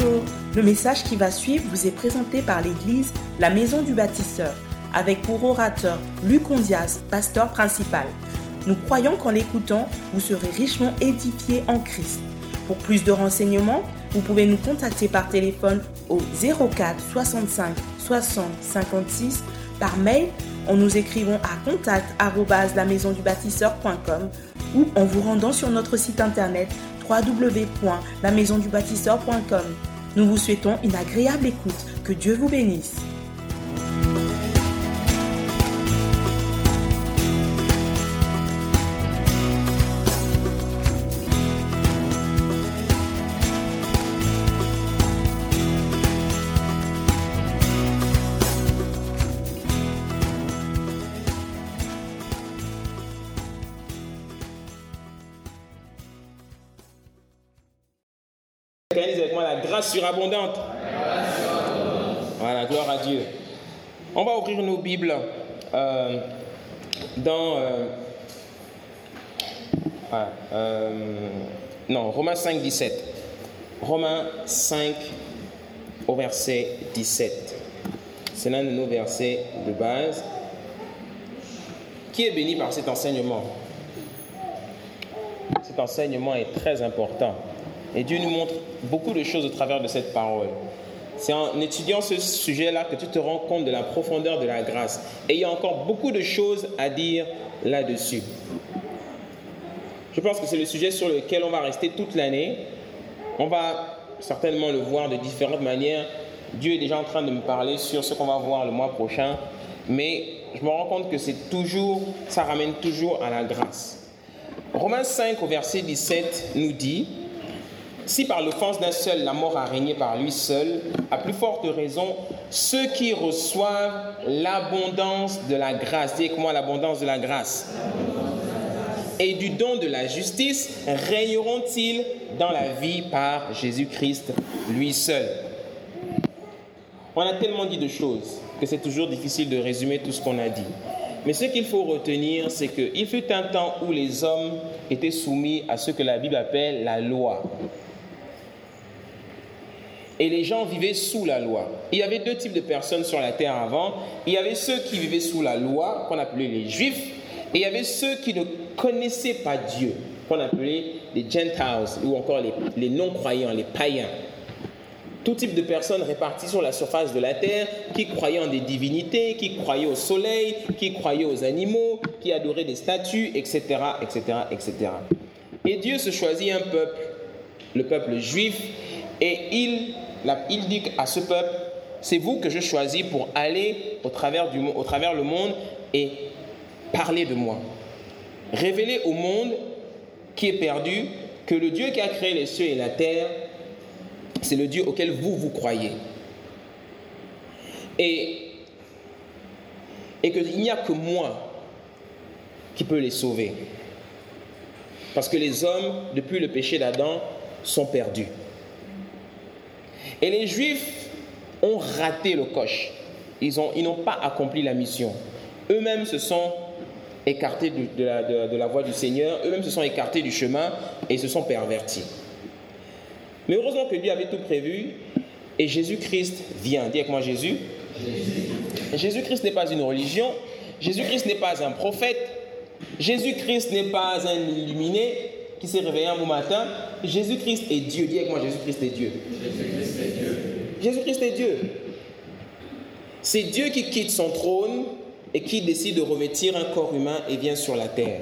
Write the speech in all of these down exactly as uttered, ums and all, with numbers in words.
Bonjour, le message qui va suivre vous est présenté par l'église La Maison du Bâtisseur, avec pour orateur Luc Ondias, pasteur principal. Nous croyons qu'en l'écoutant, vous serez richement édifiés en Christ. Pour plus de renseignements, vous pouvez nous contacter par téléphone au zéro quatre soixante-cinq soixante cinquante-six, par mail en nous écrivant à contact arobase la maison du bâtisseur point com ou en vous rendant sur notre site internet w w w point la maison du bâtisseur point com. Nous vous souhaitons une agréable écoute. Que Dieu vous bénisse. Organise avec moi la grâce surabondante. Voilà, gloire à Dieu. On va ouvrir nos Bibles euh, dans euh, ah, euh, non, Romains cinq, dix-sept. Romains cinq au verset dix-sept. C'est l'un de nos versets de base. Qui est béni par cet enseignement? Cet enseignement est très important. Et Dieu nous montre beaucoup de choses au travers de cette parole. C'est en étudiant ce sujet-là que tu te rends compte de la profondeur de la grâce. Et il y a encore beaucoup de choses à dire là-dessus. Je pense que c'est le sujet sur lequel on va rester toute l'année. On va certainement le voir de différentes manières. Dieu est déjà en train de me parler sur ce qu'on va voir le mois prochain. Mais je me rends compte que c'est toujours, ça ramène toujours à la grâce. Romains cinq au verset dix-sept nous dit: si par l'offense d'un seul la mort a régné par lui seul, à plus forte raison, ceux qui reçoivent l'abondance de la grâce, dis avec moi l'abondance de la grâce, et du don de la justice, régneront-ils dans la vie par Jésus-Christ, lui seul. On a tellement dit de choses que c'est toujours difficile de résumer tout ce qu'on a dit. Mais ce qu'il faut retenir, c'est qu'il fut un temps où les hommes étaient soumis à ce que la Bible appelle la loi. Et les gens vivaient sous la loi. Il y avait deux types de personnes sur la terre avant. Il y avait ceux qui vivaient sous la loi, qu'on appelait les Juifs, et il y avait ceux qui ne connaissaient pas Dieu, qu'on appelait les Gentiles, ou encore les, les non-croyants, les païens. Tout type de personnes réparties sur la surface de la terre, qui croyaient en des divinités, qui croyaient au soleil, qui croyaient aux animaux, qui adoraient des statues, et cetera, et cetera, et cetera. Et Dieu se choisit un peuple, le peuple juif, et il, il dit à ce peuple: c'est vous que je choisis pour aller au travers, du, au travers le monde et parler de moi. Révéler au monde qui est perdu que le Dieu qui a créé les cieux et la terre, c'est le Dieu auquel vous, vous croyez. Et, et qu'il n'y a que moi qui peux les sauver. Parce que les hommes, depuis le péché d'Adam, sont perdus. Et les Juifs ont raté le coche. Ils, ont, ils n'ont pas accompli la mission. Eux-mêmes se sont écartés de, de, la, de, de la voie du Seigneur. Eux-mêmes se sont écartés du chemin et se sont pervertis. Mais heureusement que Dieu avait tout prévu. Et Jésus-Christ vient. Dis avec moi Jésus. Jésus. Jésus-Christ n'est pas une religion. Jésus-Christ n'est pas un prophète. Jésus-Christ n'est pas un illuminé qui s'est réveillé un bon matin. Jésus-Christ est Dieu. Dis avec moi Jésus-Christ est Dieu. Jésus-Christ est Dieu. Jésus-Christ est Dieu. C'est Dieu qui quitte son trône et qui décide de revêtir un corps humain et vient sur la terre.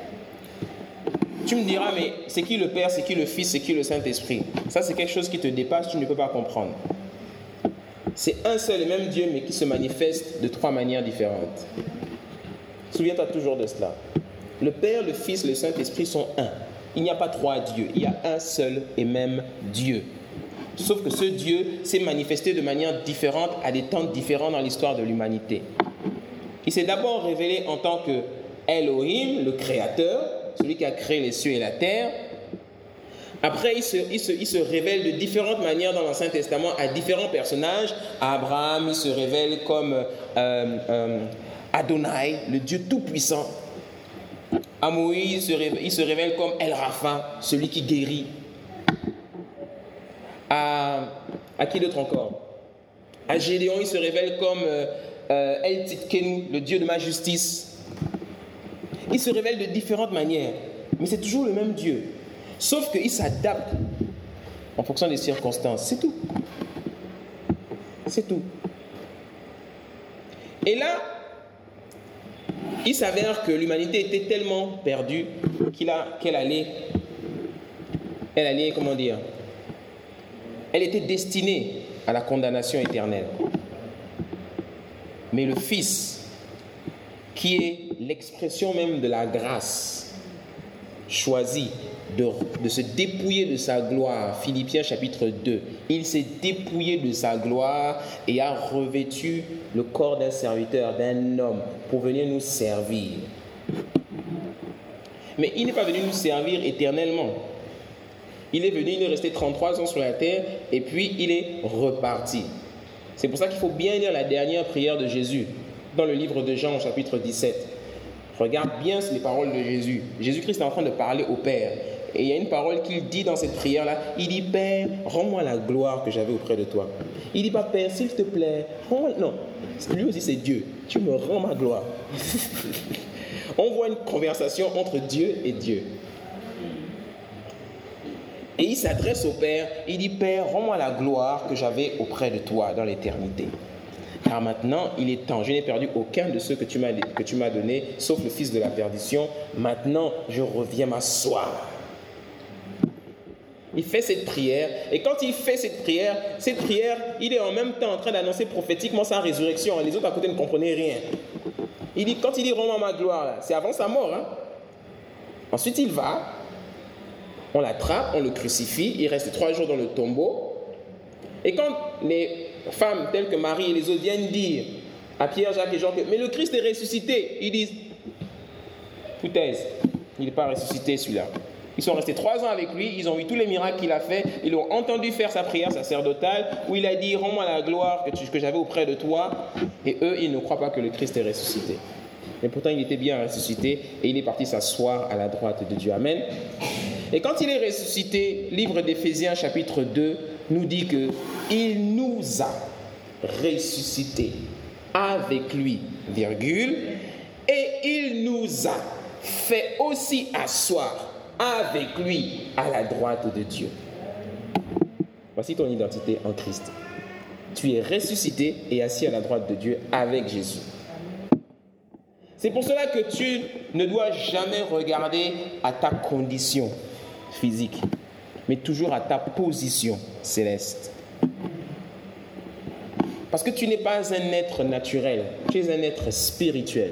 Tu me diras, mais c'est qui le Père, c'est qui le Fils, c'est qui le Saint-Esprit? Ça, c'est quelque chose qui te dépasse, tu ne peux pas comprendre. C'est un seul et même Dieu, mais qui se manifeste de trois manières différentes. Souviens-toi toujours de cela. Le Père, le Fils, le Saint-Esprit sont un. Il n'y a pas trois dieux, il y a un seul et même Dieu. Sauf que ce Dieu s'est manifesté de manière différente à des temps différents dans l'histoire de l'humanité. Il s'est d'abord révélé en tant que Elohim, le Créateur, celui qui a créé les cieux et la terre. Après, il se, il, se, il se révèle de différentes manières dans l'Ancien Testament à différents personnages. À Abraham, il se révèle comme euh, euh, Adonai, le Dieu tout-puissant. À Moïse, il se révèle, il se révèle comme El Rapha, celui qui guérit. À À qui d'autre encore? À Gédéon, il se révèle comme euh, euh, El Tzidkenu, le Dieu de ma justice. Il se révèle de différentes manières, mais c'est toujours le même Dieu. Sauf qu'il s'adapte en fonction des circonstances. C'est tout. C'est tout. Et là, il s'avère que l'humanité était tellement perdue qu'il a, qu'elle allait, elle allait, comment dire, elle était destinée à la condamnation éternelle. Mais le Fils, qui est l'expression même de la grâce, choisit de, de se dépouiller de sa gloire. Philippiens chapitre deux. Il s'est dépouillé de sa gloire et a revêtu le corps d'un serviteur, d'un homme, pour venir nous servir. Mais il n'est pas venu nous servir éternellement. Il est venu, il est resté trente-trois ans sur la terre et puis il est reparti. C'est pour ça qu'il faut bien lire la dernière prière de Jésus dans le livre de Jean, chapitre dix-sept. Regarde bien les paroles de Jésus. Jésus-Christ est en train de parler au Père. Et il y a une parole qu'il dit dans cette prière-là. Il dit, Père, rends-moi la gloire que j'avais auprès de toi. Il dit pas, Père, s'il te plaît, rends-moi... Non, lui aussi c'est Dieu. Tu me rends ma gloire. On voit une conversation entre Dieu et Dieu. Et il s'adresse au Père. Il dit, Père, rends-moi la gloire que j'avais auprès de toi dans l'éternité. Car maintenant, il est temps. Je n'ai perdu aucun de ceux que tu m'as, que tu m'as donnés, sauf le fils de la perdition. Maintenant, je reviens m'asseoir. Il fait cette prière. Et quand il fait cette prière, cette prière, il est en même temps en train d'annoncer prophétiquement sa résurrection. Les autres à côté ne comprenaient rien. Il dit, quand il dit « rends-moi ma gloire », là, c'est avant sa mort. Hein? Ensuite, il va, on l'attrape, on le crucifie. Il reste trois jours dans le tombeau. Et quand les femmes telles que Marie et les autres viennent dire à Pierre, Jacques et Jean que « mais le Christ est ressuscité », ils disent « foutaise, il n'est pas ressuscité celui-là ». Ils sont restés trois ans avec lui, ils ont vu tous les miracles qu'il a fait, ils l'ont entendu faire sa prière sacerdotale, où il a dit « rends-moi la gloire que, tu, que j'avais auprès de toi ». Et eux, ils ne croient pas que le Christ est ressuscité. Mais pourtant, il était bien ressuscité et il est parti s'asseoir à la droite de Dieu. Amen. Et quand il est ressuscité, livre d'Éphésiens chapitre deux nous dit que il nous a ressuscités avec lui, virgule, et il nous a fait aussi asseoir avec lui à la droite de Dieu. Voici ton identité en Christ. Tu es ressuscité et assis à la droite de Dieu avec Jésus. C'est pour cela que tu ne dois jamais regarder à ta condition physique, mais toujours à ta position céleste. Parce que tu n'es pas un être naturel, tu es un être spirituel.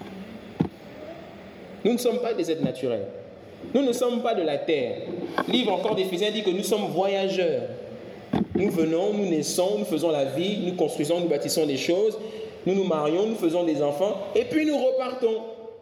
Nous ne sommes pas des êtres naturels. Nous ne sommes pas de la terre. Le livre encore d'Éphésiens dit que nous sommes voyageurs. Nous venons, nous naissons, nous faisons la vie, nous construisons, nous bâtissons des choses, nous nous marions, nous faisons des enfants, et puis nous repartons.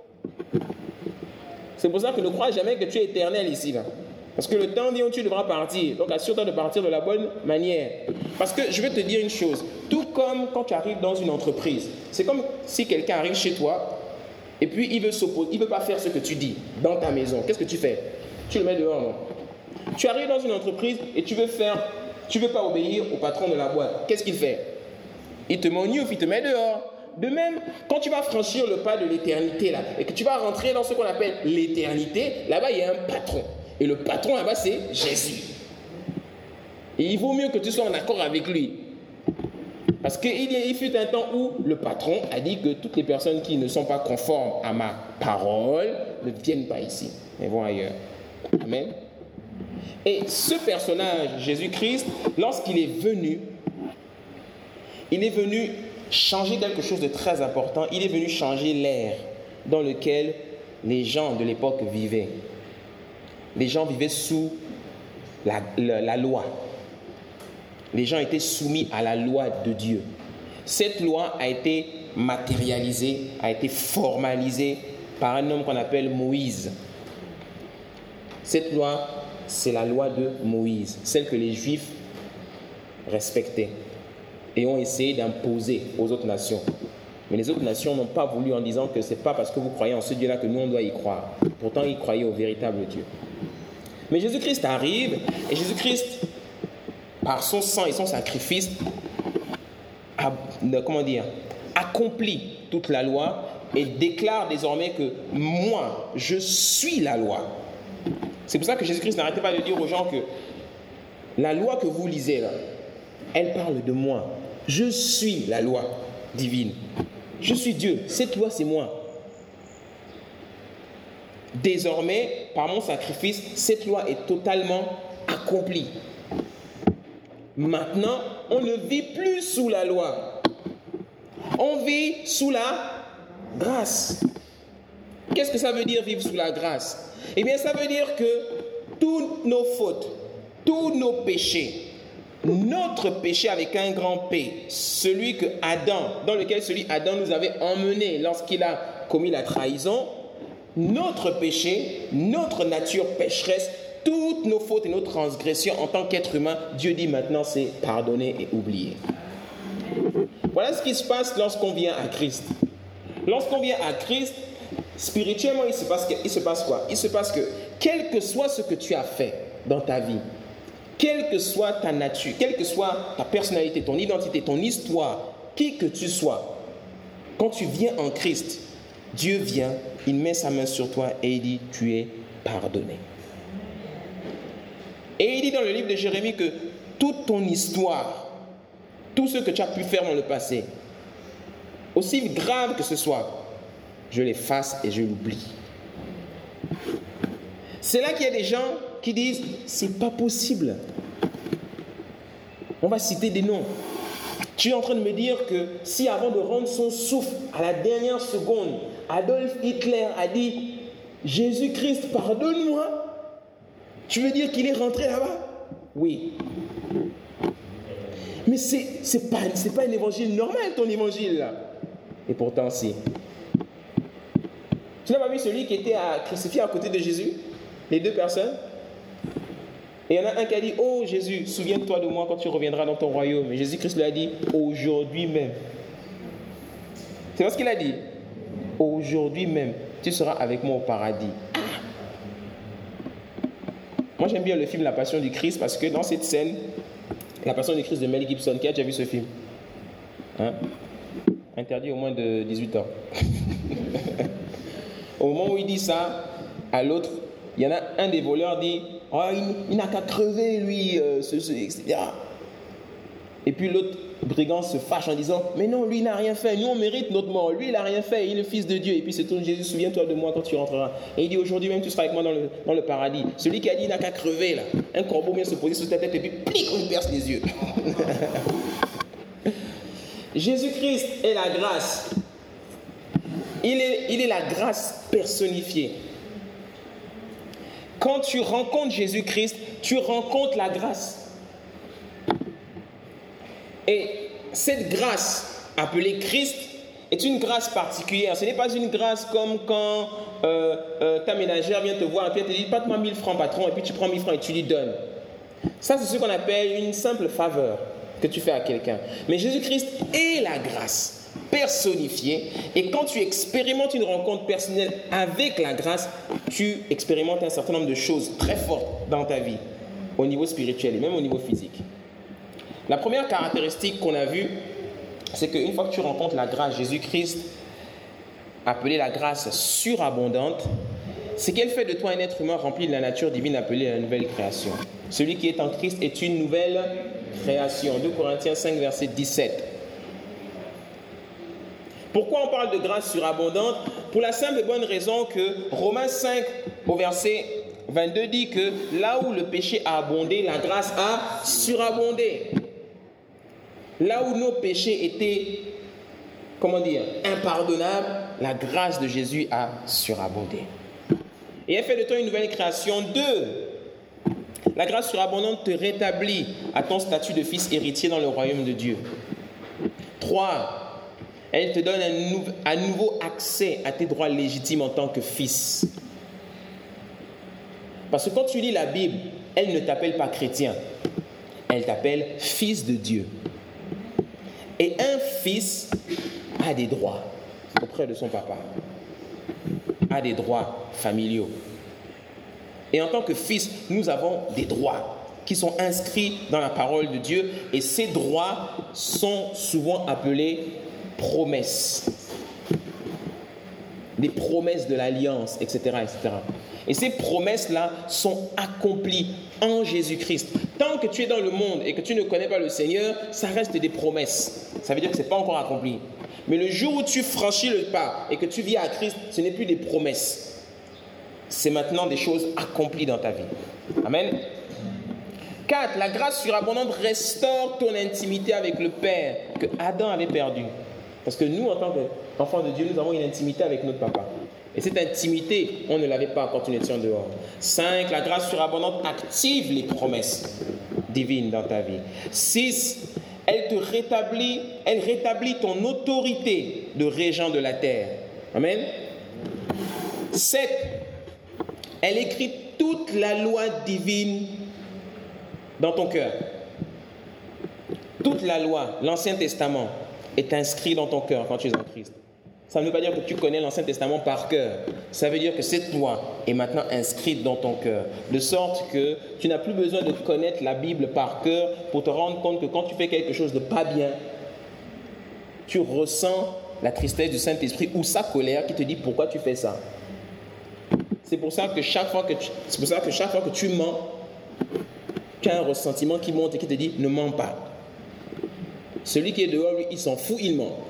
C'est pour ça que ne crois jamais que tu es éternel ici, là. Parce que le temps vient où tu devras partir. Donc assure-toi de partir de la bonne manière. Parce que je vais te dire une chose. Tout comme quand tu arrives dans une entreprise, c'est comme si quelqu'un arrive chez toi et puis il veut s'opposer, il ne veut pas faire ce que tu dis dans ta maison. Qu'est-ce que tu fais? Tu le mets dehors, non? Tu arrives dans une entreprise et tu veux faire, tu veux pas obéir au patron de la boîte. Qu'est-ce qu'il fait? Il te met au niouf, il te met dehors. De même, quand tu vas franchir le pas de l'éternité là et que tu vas rentrer dans ce qu'on appelle l'éternité, là-bas il y a un patron. Et le patron là-bas, c'est Jésus. Et il vaut mieux que tu sois en accord avec lui. Parce qu'il il fut un temps où le patron a dit que toutes les personnes qui ne sont pas conformes à ma parole ne viennent pas ici, mais vont ailleurs. Amen. Et ce personnage, Jésus-Christ, lorsqu'il est venu, il est venu changer quelque chose de très important. Il est venu changer l'ère dans lequel les gens de l'époque vivaient. Les gens vivaient sous la, la, la loi. Les gens étaient soumis à la loi de Dieu. Cette loi a été matérialisée, a été formalisée par un homme qu'on appelle Moïse. Cette loi, c'est la loi de Moïse, celle que les Juifs respectaient et ont essayé d'imposer aux autres nations. Mais les autres nations n'ont pas voulu en disant que ce n'est pas parce que vous croyez en ce Dieu-là que nous, on doit y croire. Pourtant, ils croyaient au véritable Dieu. Mais Jésus-Christ arrive et Jésus-Christ par son sang et son sacrifice, a, comment dire, accomplit toute la loi et déclare désormais que moi, je suis la loi. C'est pour ça que Jésus-Christ n'arrêtait pas de dire aux gens que la loi que vous lisez là, elle parle de moi. Je suis la loi divine. Je suis Dieu. Cette loi, c'est moi. Désormais, par mon sacrifice, cette loi est totalement accomplie. Maintenant, on ne vit plus sous la loi. On vit sous la grâce. Qu'est-ce que ça veut dire vivre sous la grâce? Eh bien, ça veut dire que toutes nos fautes, tous nos péchés, notre péché avec un grand P, celui que Adam, dans lequel celui Adam nous avait emmené lorsqu'il a commis la trahison, notre péché, notre nature pécheresse, toutes nos fautes et nos transgressions en tant qu'être humain, Dieu dit maintenant c'est pardonner et oublier. Voilà ce qui se passe lorsqu'on vient à Christ. Lorsqu'on vient à Christ, spirituellement, il se passe, il se passe quoi? Il se passe que, quel que soit ce que tu as fait dans ta vie, quelle que soit ta nature, quelle que soit ta personnalité, ton identité, ton histoire, qui que tu sois, quand tu viens en Christ, Dieu vient, il met sa main sur toi et il dit, tu es pardonné. Et il dit dans le livre de Jérémie que toute ton histoire, tout ce que tu as pu faire dans le passé, aussi grave que ce soit, je l'efface et je l'oublie. C'est là qu'il y a des gens qui disent, c'est pas possible. On va citer des noms. Tu es en train de me dire que si avant de rendre son souffle à la dernière seconde, Adolf Hitler a dit, Jésus-Christ, pardonne-moi, tu veux dire qu'il est rentré là-bas? Oui. Mais c'est, c'est pas, c'est pas un évangile normal, ton évangile là. Et pourtant, si. Tu n'as pas vu celui qui était à, crucifié à côté de Jésus? Les deux personnes? Et il y en a un qui a dit, oh Jésus, souviens-toi de moi quand tu reviendras dans ton royaume. Et Jésus-Christ lui a dit, aujourd'hui même. C'est ce qu'il a dit. Aujourd'hui même, tu seras avec moi au paradis. Moi, j'aime bien le film La Passion du Christ parce que dans cette scène, La Passion du Christ de Mel Gibson, qui a déjà vu ce film? Hein? Interdit au moins de dix-huit ans. Au moment où il dit ça à l'autre, il y en a un des voleurs dit, oh, il, il n'a qu'à crever lui, euh, ce, ce, et cetera. Et puis l'autre brigand se fâche en disant, mais non, lui il n'a rien fait, nous on mérite notre mort, lui il n'a rien fait, il est le fils de Dieu. Et puis se tourne, Jésus, souviens-toi de moi quand tu rentreras. Et il dit, aujourd'hui même tu seras avec moi dans le, dans le paradis. Celui qui a dit, il n'a qu'à crever là, un corbeau vient se poser sur ta tête et puis plic, on lui perce les yeux. Jésus-Christ est la grâce. Il est, il est la grâce personnifiée. Quand tu rencontres Jésus-Christ, tu rencontres la grâce. Et cette grâce, appelée Christ, est une grâce particulière. Ce n'est pas une grâce comme quand euh, euh, ta ménagère vient te voir et puis elle te dit, passe-moi mille francs patron, et puis tu prends mille francs et tu lui donnes. Ça, c'est ce qu'on appelle une simple faveur que tu fais à quelqu'un. Mais Jésus-Christ est la grâce personnifiée. Et quand tu expérimentes une rencontre personnelle avec la grâce, tu expérimentes un certain nombre de choses très fortes dans ta vie, au niveau spirituel et même au niveau physique. La première caractéristique qu'on a vue, c'est qu'une fois que tu rencontres la grâce, Jésus-Christ, appelée la grâce surabondante, c'est qu'elle fait de toi un être humain rempli de la nature divine appelée la nouvelle création. Celui qui est en Christ est une nouvelle création. deux Corinthiens cinq, verset dix-sept. Pourquoi on parle de grâce surabondante? Pour la simple et bonne raison que Romains cinq, au verset vingt-deux, dit que là où le péché a abondé, la grâce a surabondé. Là où nos péchés étaient, comment dire, impardonnables, la grâce de Jésus a surabondé. Et elle fait de toi une nouvelle création. Deux, la grâce surabondante te rétablit à ton statut de fils héritier dans le royaume de Dieu. Trois, elle te donne un, nou- un nouveau accès à tes droits légitimes en tant que fils. Parce que quand tu lis la Bible, elle ne t'appelle pas chrétien, elle t'appelle fils de Dieu. Et un fils a des droits auprès de son papa, a des droits familiaux. Et en tant que fils, nous avons des droits qui sont inscrits dans la parole de Dieu. Et ces droits sont souvent appelés promesses. Des promesses de l'alliance, et cetera, et cetera. Et ces promesses-là sont accomplies en Jésus-Christ. Tant que tu es dans le monde et que tu ne connais pas le Seigneur, ça reste des promesses. Ça veut dire que ce n'est pas encore accompli. Mais le jour où tu franchis le pas et que tu vis à Christ, ce n'est plus des promesses. C'est maintenant des choses accomplies dans ta vie. Amen. quatre. La grâce surabondante restaure ton intimité avec le Père que Adam avait perdu. Parce que nous, en tant qu'enfants de Dieu, nous avons une intimité avec notre papa. Et cette intimité, on ne l'avait pas quand nous étions dehors. cinq. La grâce surabondante active les promesses divines dans ta vie. six. Elle te rétablit, elle rétablit ton autorité de régent de la terre. Amen. sept. Elle écrit toute la loi divine dans ton cœur. Toute la loi, l'Ancien Testament, est inscrit dans ton cœur quand tu es en Christ. Ça ne veut pas dire que tu connais l'Ancien Testament par cœur. Ça veut dire que cette loi est maintenant inscrite dans ton cœur. De sorte que tu n'as plus besoin de connaître la Bible par cœur pour te rendre compte que quand tu fais quelque chose de pas bien, tu ressens la tristesse du Saint-Esprit ou sa colère qui te dit pourquoi tu fais ça. C'est pour ça que chaque fois que tu, c'est pour ça que chaque fois que tu mens, tu as un ressentiment qui monte et qui te dit ne mens pas. Celui qui est dehors, lui, il s'en fout, il ment.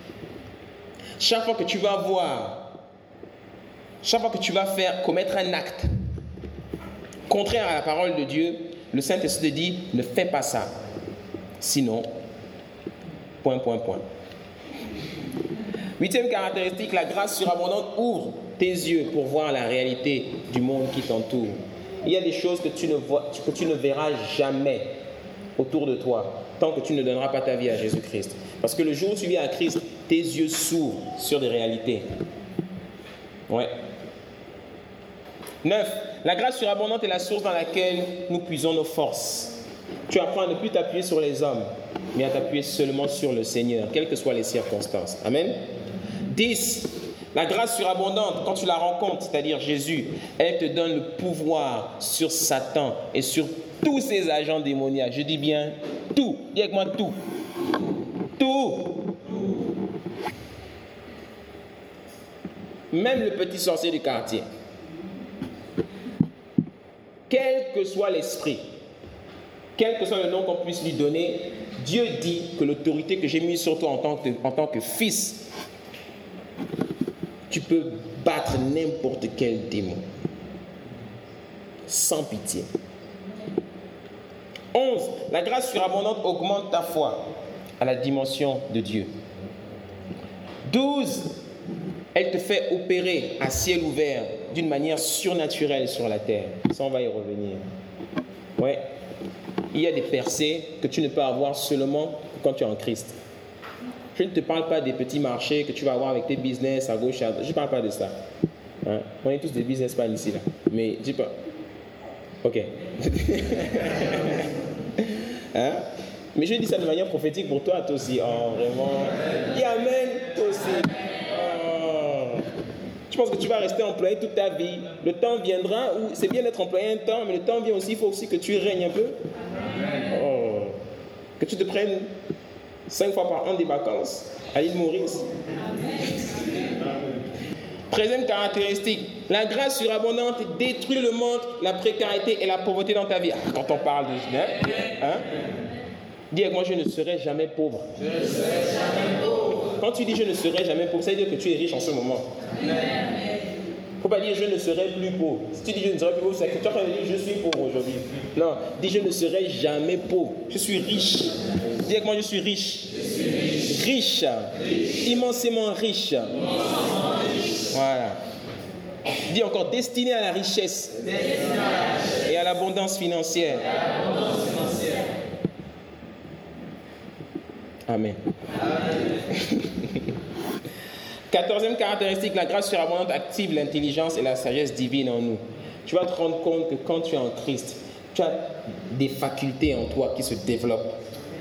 Chaque fois que tu vas voir, chaque fois que tu vas faire commettre un acte contraire à la parole de Dieu, le Saint-Esprit te dit ne fais pas ça. Sinon, point, point, point. Huitième caractéristique, la grâce surabondante ouvre tes yeux pour voir la réalité du monde qui t'entoure. Il y a des choses que tu ne vois, que tu ne verras jamais autour de toi tant que tu ne donneras pas ta vie à Jésus-Christ. Parce que le jour où tu vis à Christ, tes yeux s'ouvrent sur des réalités. Ouais. neuf. La grâce surabondante est la source dans laquelle nous puisons nos forces. Tu apprends à ne plus t'appuyer sur les hommes, mais à t'appuyer seulement sur le Seigneur, quelles que soient les circonstances. Amen. dix. La grâce surabondante, quand tu la rencontres, c'est-à-dire Jésus, elle te donne le pouvoir sur Satan et sur tous ses agents démoniaques. Je dis bien tout. Dis avec moi tout. Tout. Même le petit sorcier du quartier. Quel que soit l'esprit, quel que soit le nom qu'on puisse lui donner, Dieu dit que l'autorité que j'ai mise sur toi en tant que, en tant que fils, tu peux battre n'importe quel démon. Sans pitié. onze. La grâce surabondante augmente ta foi à la dimension de Dieu. douze. Elle te fait opérer à ciel ouvert d'une manière surnaturelle sur la terre. Ça, on va y revenir. Ouais. Il y a des percées que tu ne peux avoir seulement quand tu es en Christ. Je ne te parle pas des petits marchés que tu vas avoir avec tes business à gauche, à droite. Je ne parle pas de ça. Hein? On est tous des businessmen ici, là. Mais dis pas. Ok. Hein? Mais je dis ça de manière prophétique pour toi, toi aussi. Oh, vraiment. Et amen, toi aussi. Oh. Tu penses que tu vas rester employé toute ta vie. Le temps viendra où c'est bien d'être employé un temps, mais le temps vient aussi, il faut aussi que tu règnes un peu. Oh. Que tu te prennes cinq fois par an des vacances à l'île Maurice. treizième caractéristique, la grâce surabondante détruit le manque, la précarité et la pauvreté dans ta vie. Ah, quand on parle de... Hein? Hein? Dis avec moi, je ne serai jamais pauvre. Je ne serai jamais pauvre. Quand tu dis je ne serai jamais pauvre, ça veut dire que tu es riche en ce moment. Il ne faut pas dire je ne serai plus pauvre. Si tu dis je ne serai plus pauvre, c'est que tu es en train de dire je suis pauvre aujourd'hui. Non, dis je ne serai jamais pauvre. Je suis riche. Dis avec moi, je suis riche. Je suis riche. Riche. Riche. Immensément riche. Immensément riche. Voilà. Dis encore destiné à la richesse. Destiné à la richesse. Et à l'abondance financière. Et à l'abondance financière. Amen. Amen. Quatorzième caractéristique, la grâce surabondante active l'intelligence et la sagesse divine en nous. Tu vas te rendre compte que quand tu es en Christ, tu as des facultés en toi qui se développent.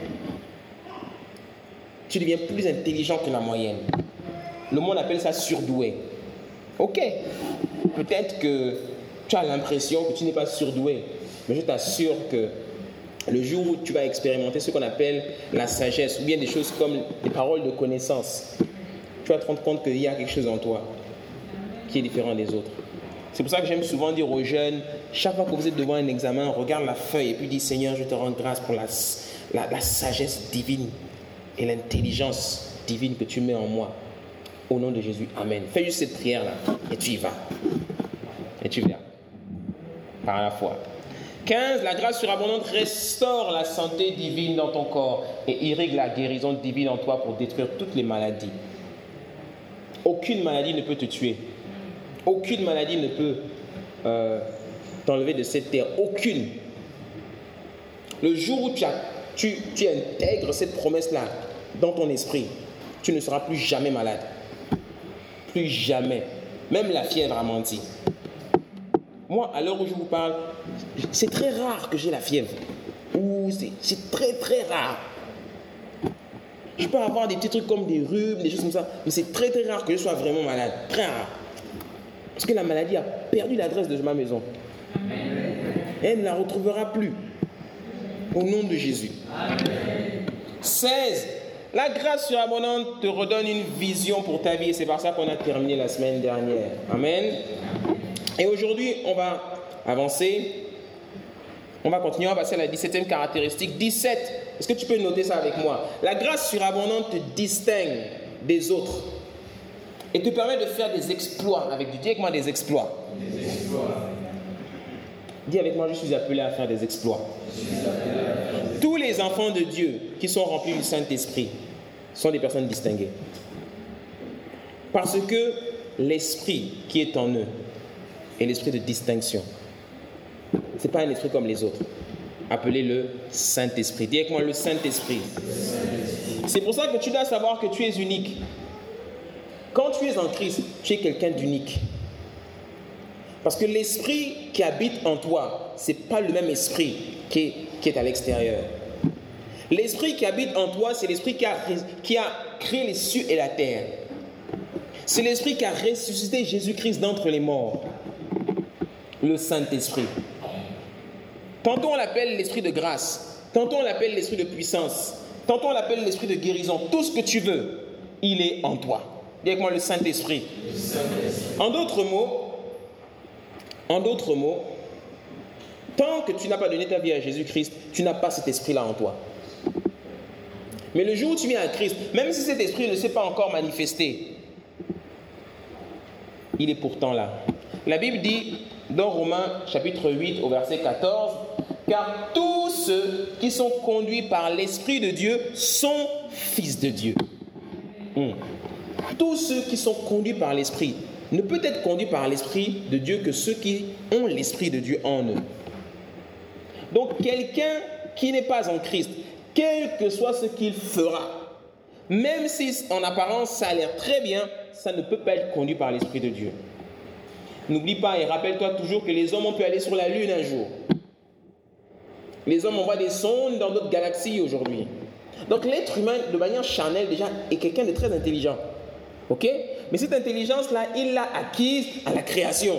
Tu deviens plus intelligent que la moyenne. Le monde appelle ça surdoué. Ok, peut-être que tu as l'impression que tu n'es pas surdoué, Mais je t'assure que le jour où tu vas expérimenter ce qu'on appelle la sagesse, ou bien des choses comme des paroles de connaissance, tu vas te rendre compte qu'il y a quelque chose en toi qui est différent des autres. C'est pour ça que j'aime souvent dire aux jeunes, chaque fois que vous êtes devant un examen, regarde la feuille et puis dis, Seigneur, je te rends grâce pour la, la, la sagesse divine et l'intelligence divine que tu mets en moi. Au nom de Jésus, Amen. Fais juste cette prière-là et tu y vas. Et tu viens. Par la foi. quinze. La grâce surabondante restaure la santé divine dans ton corps et irrigue la guérison divine en toi pour détruire toutes les maladies. Aucune maladie ne peut te tuer. Aucune maladie ne peut euh, t'enlever de cette terre. Aucune. Le jour où tu, as, tu, tu intègres cette promesse-là dans ton esprit, tu ne seras plus jamais malade. Plus jamais. Même la fièvre a menti. Moi, à l'heure où je vous parle, c'est très rare que j'ai la fièvre. Ou c'est, c'est très très rare. Je peux avoir des petits trucs comme des rhumes, des choses comme ça, mais c'est très très rare que je sois vraiment malade. Très rare. Parce que la maladie a perdu l'adresse de ma maison. Elle ne la retrouvera plus. Au nom de Jésus. seize. La grâce surabondante te redonne une vision pour ta vie. Et c'est par ça qu'on a terminé la semaine dernière. Amen. Et aujourd'hui, on va avancer. On va continuer, on va passer à la dix-septième caractéristique. dix-sept. Est-ce que tu peux noter ça avec moi? La grâce surabondante te distingue des autres et te permet de faire des exploits avec Dieu. Dis avec moi des exploits. Des exploits. Dis avec moi, je suis appelé à faire des exploits. Tous les enfants de Dieu qui sont remplis du Saint-Esprit sont des personnes distinguées. Parce que l'esprit qui est en eux est l'esprit de distinction. Ce n'est pas un esprit comme les autres. Appelez-le Saint-Esprit. Dis avec moi le Saint-Esprit. C'est pour ça que tu dois savoir que tu es unique. Quand tu es en Christ, tu es quelqu'un d'unique. Parce que l'esprit qui habite en toi, ce n'est pas le même esprit qui est, qui est à l'extérieur. L'esprit qui habite en toi, c'est l'esprit qui a, qui a créé les cieux et la terre. C'est l'esprit qui a ressuscité Jésus-Christ d'entre les morts. Le Saint-Esprit. Tantôt on l'appelle l'esprit de grâce, tantôt on l'appelle l'esprit de puissance, tantôt on l'appelle l'esprit de guérison. Tout ce que tu veux, il est en toi. Dis avec moi le Saint-Esprit. Le Saint-Esprit. En d'autres mots, en d'autres mots, tant que tu n'as pas donné ta vie à Jésus-Christ, tu n'as pas cet esprit-là en toi. Mais le jour où tu viens à Christ, même si cet esprit ne s'est pas encore manifesté, il est pourtant là. La Bible dit dans Romains chapitre huit au verset quatorze, « Car tous ceux qui sont conduits par l'Esprit de Dieu sont fils de Dieu. Hum. » Tous ceux qui sont conduits par l'Esprit ne peuvent être conduits par l'Esprit de Dieu que ceux qui ont l'Esprit de Dieu en eux. Donc quelqu'un qui n'est pas en Christ, quel que soit ce qu'il fera, même si en apparence ça a l'air très bien, ça ne peut pas être conduit par l'Esprit de Dieu. N'oublie pas et rappelle-toi toujours que les hommes ont pu aller sur la Lune un jour. Les hommes envoient des sondes dans d'autres galaxies aujourd'hui. Donc l'être humain, de manière charnelle déjà, est quelqu'un de très intelligent. Ok? Mais cette intelligence-là, il l'a acquise à la création.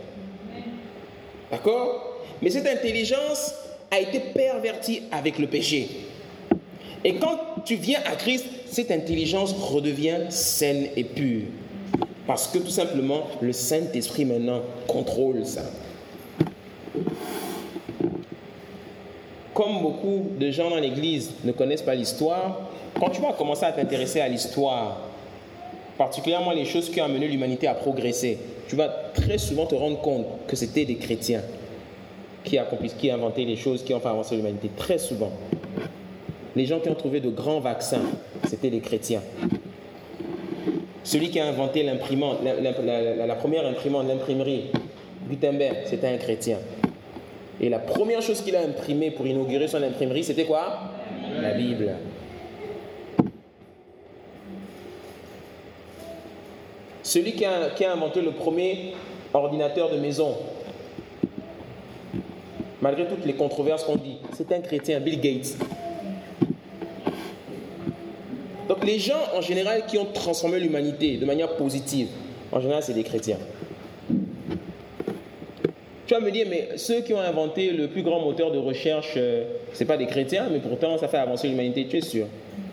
D'accord? Mais cette intelligence a été pervertie avec le péché. Et quand tu viens à Christ, cette intelligence redevient saine et pure. Parce que tout simplement, le Saint-Esprit maintenant contrôle ça. Comme beaucoup de gens dans l'Église ne connaissent pas l'histoire, quand tu vas commencer à t'intéresser à l'histoire, particulièrement les choses qui ont amené l'humanité à progresser, tu vas très souvent te rendre compte que c'était des chrétiens qui accomplissent, qui inventaient les choses qui ont fait avancer l'humanité. Très souvent. Les gens qui ont trouvé de grands vaccins, c'était des chrétiens. Celui qui a inventé l'imprimante, la, la, la, la première imprimante, l'imprimerie, Gutenberg, c'était un chrétien. Et la première chose qu'il a imprimée pour inaugurer son imprimerie, c'était quoi? La Bible. Celui qui a, qui a inventé le premier ordinateur de maison, malgré toutes les controverses qu'on dit, c'est un chrétien, Bill Gates. Donc les gens en général qui ont transformé l'humanité de manière positive, en général c'est des chrétiens. Tu vas me dire, mais ceux qui ont inventé le plus grand moteur de recherche, euh, ce n'est pas des chrétiens, mais pourtant ça fait avancer l'humanité, tu es sûr?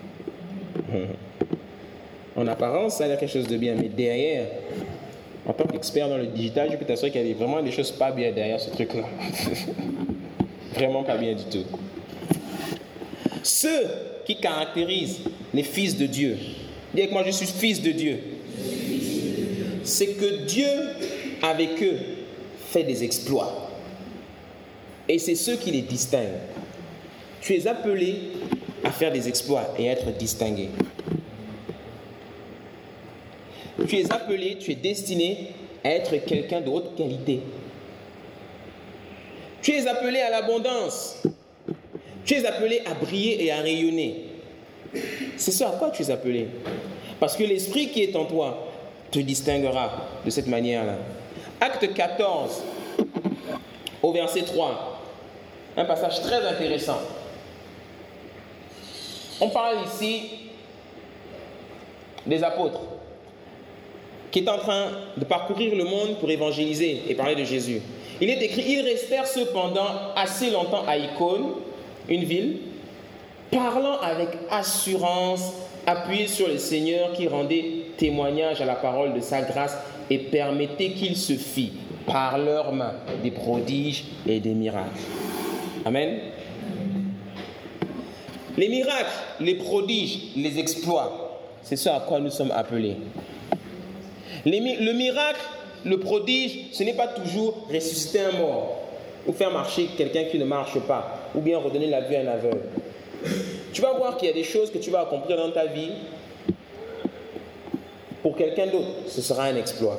En apparence, ça a l'air quelque chose de bien, mais derrière, en tant qu'expert dans le digital, je peux t'assurer qu'il y a vraiment des choses pas bien derrière ce truc-là. Vraiment pas bien du tout. Ceux qui caractérisent les fils de Dieu, dis avec moi, je suis fils de Dieu. C'est que Dieu, avec eux, fait des exploits. Et c'est ceux qui les distinguent. Tu es appelé à faire des exploits et à être distingué. Tu es appelé, tu es destiné à être quelqu'un de haute qualité. Tu es appelé à l'abondance. Tu es appelé à briller et à rayonner. C'est ce à quoi tu es appelé. Parce que l'esprit qui est en toi te distinguera de cette manière-là. Acte quatorze, au verset trois. Un passage très intéressant. On parle ici des apôtres qui est en train de parcourir le monde pour évangéliser et parler de Jésus. Il est écrit, ils restèrent cependant assez longtemps à Icône, une ville, parlant avec assurance, appuyés sur le Seigneur qui rendait témoignage à la parole de sa grâce et permettait qu'il se fît par leurs mains des prodiges et des miracles. Amen. Les miracles, les prodiges, les exploits, c'est ce à quoi nous sommes appelés. Les, le miracle, le prodige, ce n'est pas toujours ressusciter un mort ou faire marcher quelqu'un qui ne marche pas ou bien redonner la vue à un aveugle. Tu vas voir qu'il y a des choses que tu vas accomplir dans ta vie. Pour quelqu'un d'autre, ce sera un exploit.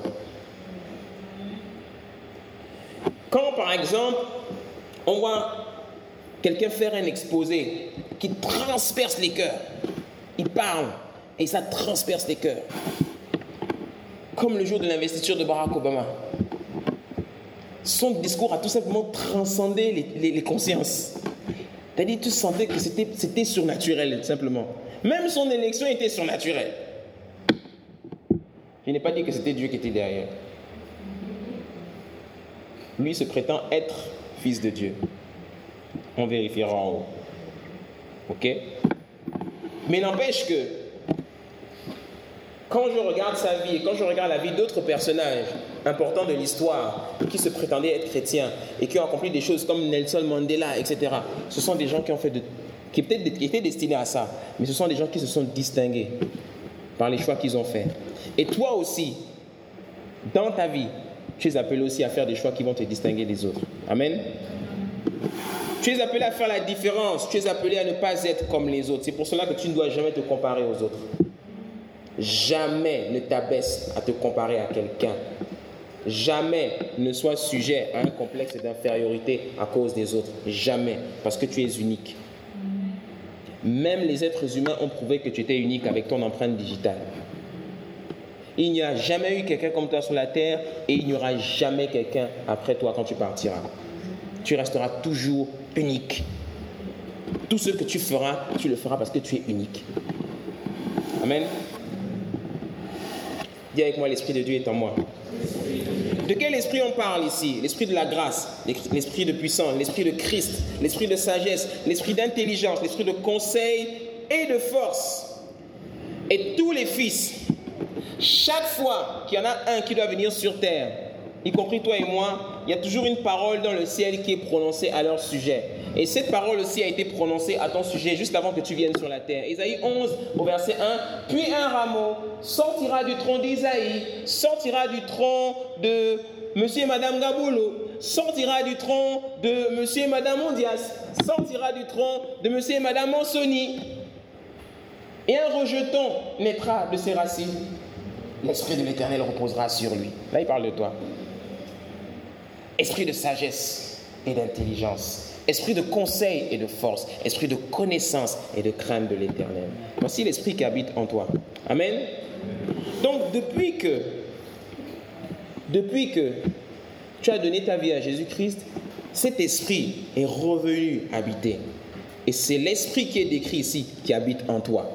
Quand, par exemple, on voit quelqu'un faire un exposé qui transperce les cœurs, il parle et ça transperce les cœurs. Comme le jour de l'investiture de Barack Obama. Son discours a tout simplement transcendé les, les, les consciences. C'est-à-dire, tu sentais que c'était, c'était surnaturel, simplement. Même son élection était surnaturelle. Je n'ai pas dit que c'était Dieu qui était derrière. Lui se prétend être fils de Dieu. On vérifiera en haut. Ok? Mais n'empêche que, quand je regarde sa vie et quand je regarde la vie d'autres personnages importants de l'histoire qui se prétendaient être chrétiens et qui ont accompli des choses comme Nelson Mandela, et cetera, ce sont des gens qui ont fait de, qui, peut-être, qui étaient destinés à ça, mais ce sont des gens qui se sont distingués par les choix qu'ils ont faits. Et toi aussi, dans ta vie, tu es appelé aussi à faire des choix qui vont te distinguer des autres. Amen. Tu es appelé à faire la différence. Tu es appelé à ne pas être comme les autres. C'est pour cela que tu ne dois jamais te comparer aux autres. Jamais ne t'abaisse à te comparer à quelqu'un. Jamais ne sois sujet à un complexe d'infériorité à cause des autres. Jamais. Parce que tu es unique. Même les êtres humains ont prouvé que tu étais unique avec ton empreinte digitale. Il n'y a jamais eu quelqu'un comme toi sur la terre et il n'y aura jamais quelqu'un après toi quand tu partiras. Tu resteras toujours unique. Tout ce que tu feras, tu le feras parce que tu es unique. Amen. Dis avec moi, l'Esprit de Dieu est en moi. De quel esprit on parle ici? L'esprit de la grâce, l'esprit de puissance, l'esprit de Christ, l'esprit de sagesse, l'esprit d'intelligence, l'esprit de conseil et de force. Et tous les fils, chaque fois qu'il y en a un qui doit venir sur terre, y compris toi et moi, il y a toujours une parole dans le ciel qui est prononcée à leur sujet. Et cette parole aussi a été prononcée à ton sujet juste avant que tu viennes sur la terre. Ésaïe onze, au verset un. Puis un rameau sortira du tronc d'Isaïe, sortira du tronc de monsieur et madame Gabolo, sortira du tronc de monsieur et madame Ondias, sortira du tronc de monsieur et madame Monsoni. Et un rejeton naîtra de ses racines. L'Esprit de l'Éternel reposera sur lui. Là, il parle de toi. Esprit de sagesse et d'intelligence. Esprit de conseil et de force. Esprit de connaissance et de crainte de l'Éternel. Voici l'esprit qui habite en toi. Amen. Donc, depuis que, depuis que tu as donné ta vie à Jésus-Christ, cet esprit est revenu habiter. Et c'est l'esprit qui est décrit ici qui habite en toi.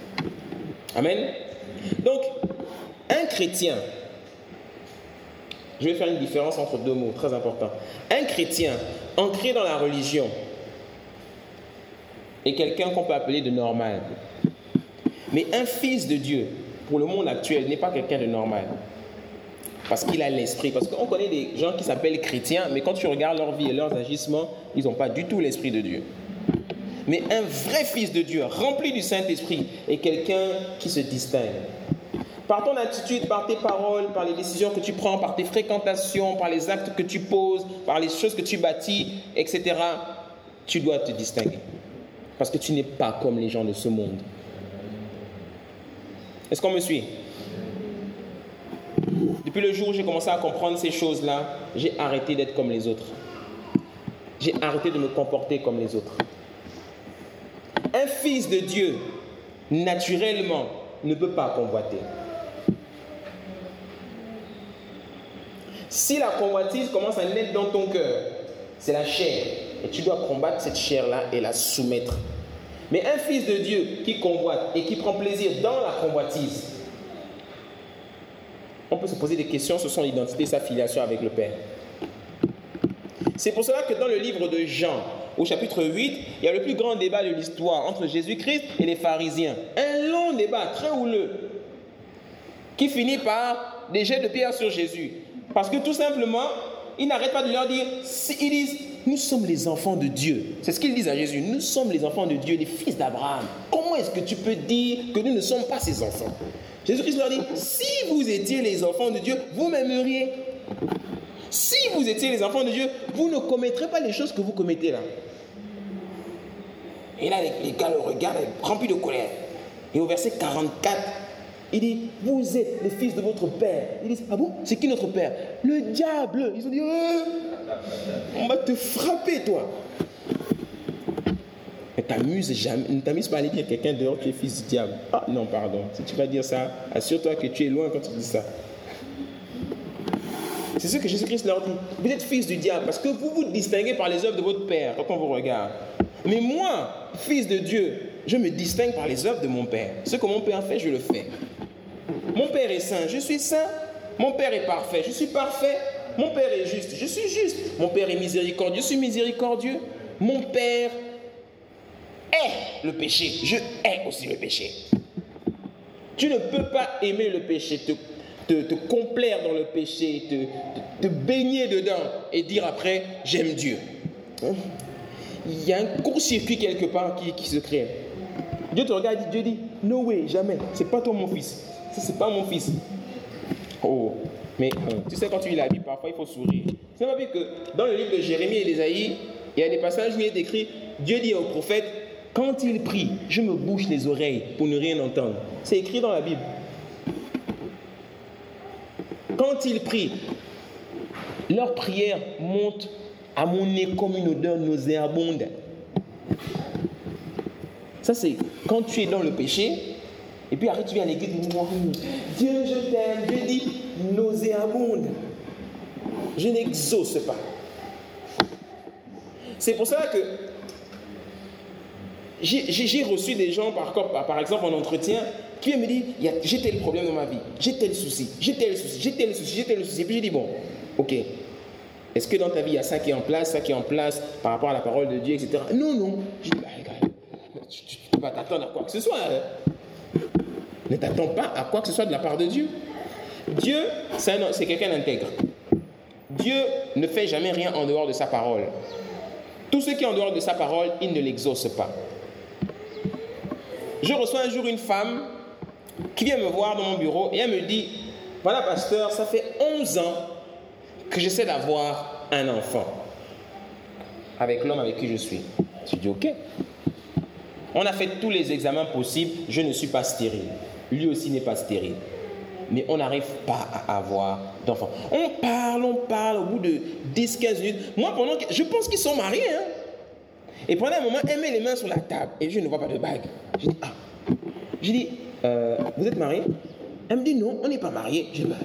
Amen. Donc, un chrétien Je vais faire une différence entre deux mots, très important. Un chrétien ancré dans la religion est quelqu'un qu'on peut appeler de normal. Mais un fils de Dieu, pour le monde actuel, n'est pas quelqu'un de normal. Parce qu'il a l'esprit. Parce qu'on connaît des gens qui s'appellent chrétiens, mais quand tu regardes leur vie et leurs agissements, ils n'ont pas du tout l'esprit de Dieu. Mais un vrai fils de Dieu, rempli du Saint-Esprit, est quelqu'un qui se distingue. Par ton attitude, par tes paroles, par les décisions que tu prends, par tes fréquentations, par les actes que tu poses, par les choses que tu bâtis, et cetera, tu dois te distinguer. Parce que tu n'es pas comme les gens de ce monde. Est-ce qu'on me suit? Depuis le jour où j'ai commencé à comprendre ces choses-là, j'ai arrêté d'être comme les autres. J'ai arrêté de me comporter comme les autres. Un fils de Dieu, naturellement, ne peut pas convoiter. Si la convoitise commence à naître dans ton cœur, c'est la chair. Et tu dois combattre cette chair-là et la soumettre. Mais un fils de Dieu qui convoite et qui prend plaisir dans la convoitise, on peut se poser des questions sur son identité et sa filiation avec le Père. C'est pour cela que dans le livre de Jean, au chapitre huit, il y a le plus grand débat de l'histoire entre Jésus-Christ et les pharisiens. Un long débat, très houleux, qui finit par des jets de pierre sur Jésus. Parce que tout simplement, ils n'arrêtent pas de leur dire, ils disent, nous sommes les enfants de Dieu. C'est ce qu'ils disent à Jésus, nous sommes les enfants de Dieu, les fils d'Abraham. Comment est-ce que tu peux dire que nous ne sommes pas ses enfants? Jésus-Christ leur dit, si vous étiez les enfants de Dieu, vous m'aimeriez. Si vous étiez les enfants de Dieu, vous ne commettrez pas les choses que vous commettez là. Et là, les gars le regardent remplis de colère. Et au verset quarante-quatre, il dit, vous êtes les fils de votre père. Ils disent, ah bon, c'est qui notre père? Le diable. Ils ont dit, oh, on va te frapper, toi. Ne t'amuse jamais, ne t'amuse pas à aller dire à quelqu'un dehors, tu es fils du diable. Ah non, pardon. Si tu vas dire ça, assure-toi que tu es loin quand tu dis ça. C'est ce que Jésus-Christ leur dit. Vous êtes fils du diable parce que vous vous distinguez par les œuvres de votre père quand on vous regarde. Mais moi, fils de Dieu, je me distingue par les œuvres de mon père. Ce que mon père fait, je le fais. Mon père est saint, je suis saint. Mon père est parfait, je suis parfait. Mon père est juste, je suis juste. Mon père est miséricordieux, je suis miséricordieux. Mon père est le péché, je hais aussi le péché. Tu ne peux pas aimer le péché, te, te, te complaire dans le péché, te, te, te baigner dedans et dire après, j'aime Dieu. Il y a un court-circuit quelque part qui, qui se crée. Dieu te regarde, Dieu dit, no way, jamais, c'est pas toi mon fils. Ça, c'est pas mon fils. Oh, mais bon, tu sais, quand tu lis la Bible, parfois il faut sourire. Tu n'as pas vu que dans le livre de Jérémie et d'Ésaïe, il y a des passages où il est écrit, Dieu dit au prophète, quand il prie, je me bouche les oreilles pour ne rien entendre. C'est écrit dans la Bible. Quand il prie, leur prière monte à mon nez comme une odeur nauséabonde. Ça, c'est quand tu es dans le péché, et puis après tu viens à l'église, Dieu, je t'aime. Dieu dit, nauséabonde. Je n'exauce pas. C'est pour ça que j'ai, j'ai, j'ai reçu des gens, par, par, par exemple en entretien, qui me disent, j'ai tel problème dans ma vie, j'ai tel souci, j'ai tel souci, j'ai tel souci, j'ai tel souci. Et puis j'ai dit, bon, ok. Est-ce que dans ta vie, il y a ça qui est en place, ça qui est en place par rapport à la parole de Dieu, et cetera. Non, non. Je dis, bah, regarde, tu ne peux pas t'attendre à quoi que ce soit. Hein. Ne t'attends pas à quoi que ce soit de la part de Dieu. Dieu, c'est, un, c'est quelqu'un d'intègre. Dieu ne fait jamais rien en dehors de sa parole. Tout ce qui est en dehors de sa parole, il ne l'exauce pas. Je reçois un jour une femme qui vient me voir dans mon bureau et elle me dit, voilà pasteur, ça fait onze ans que j'essaie d'avoir un enfant avec l'homme avec qui je suis. Je dis ok. On a fait tous les examens possibles, je ne suis pas stérile. Lui aussi n'est pas stérile. Mais on n'arrive pas à avoir d'enfant. On parle, on parle, au bout de dix à quinze minutes. Moi, pendant que, je pense qu'ils sont mariés. Hein. Et pendant un moment, elle met les mains sur la table et je ne vois pas de bague. Je dis, ah. Je dis, euh, vous êtes mariés? Elle me dit, non, on n'est pas mariés. Je dis, bah.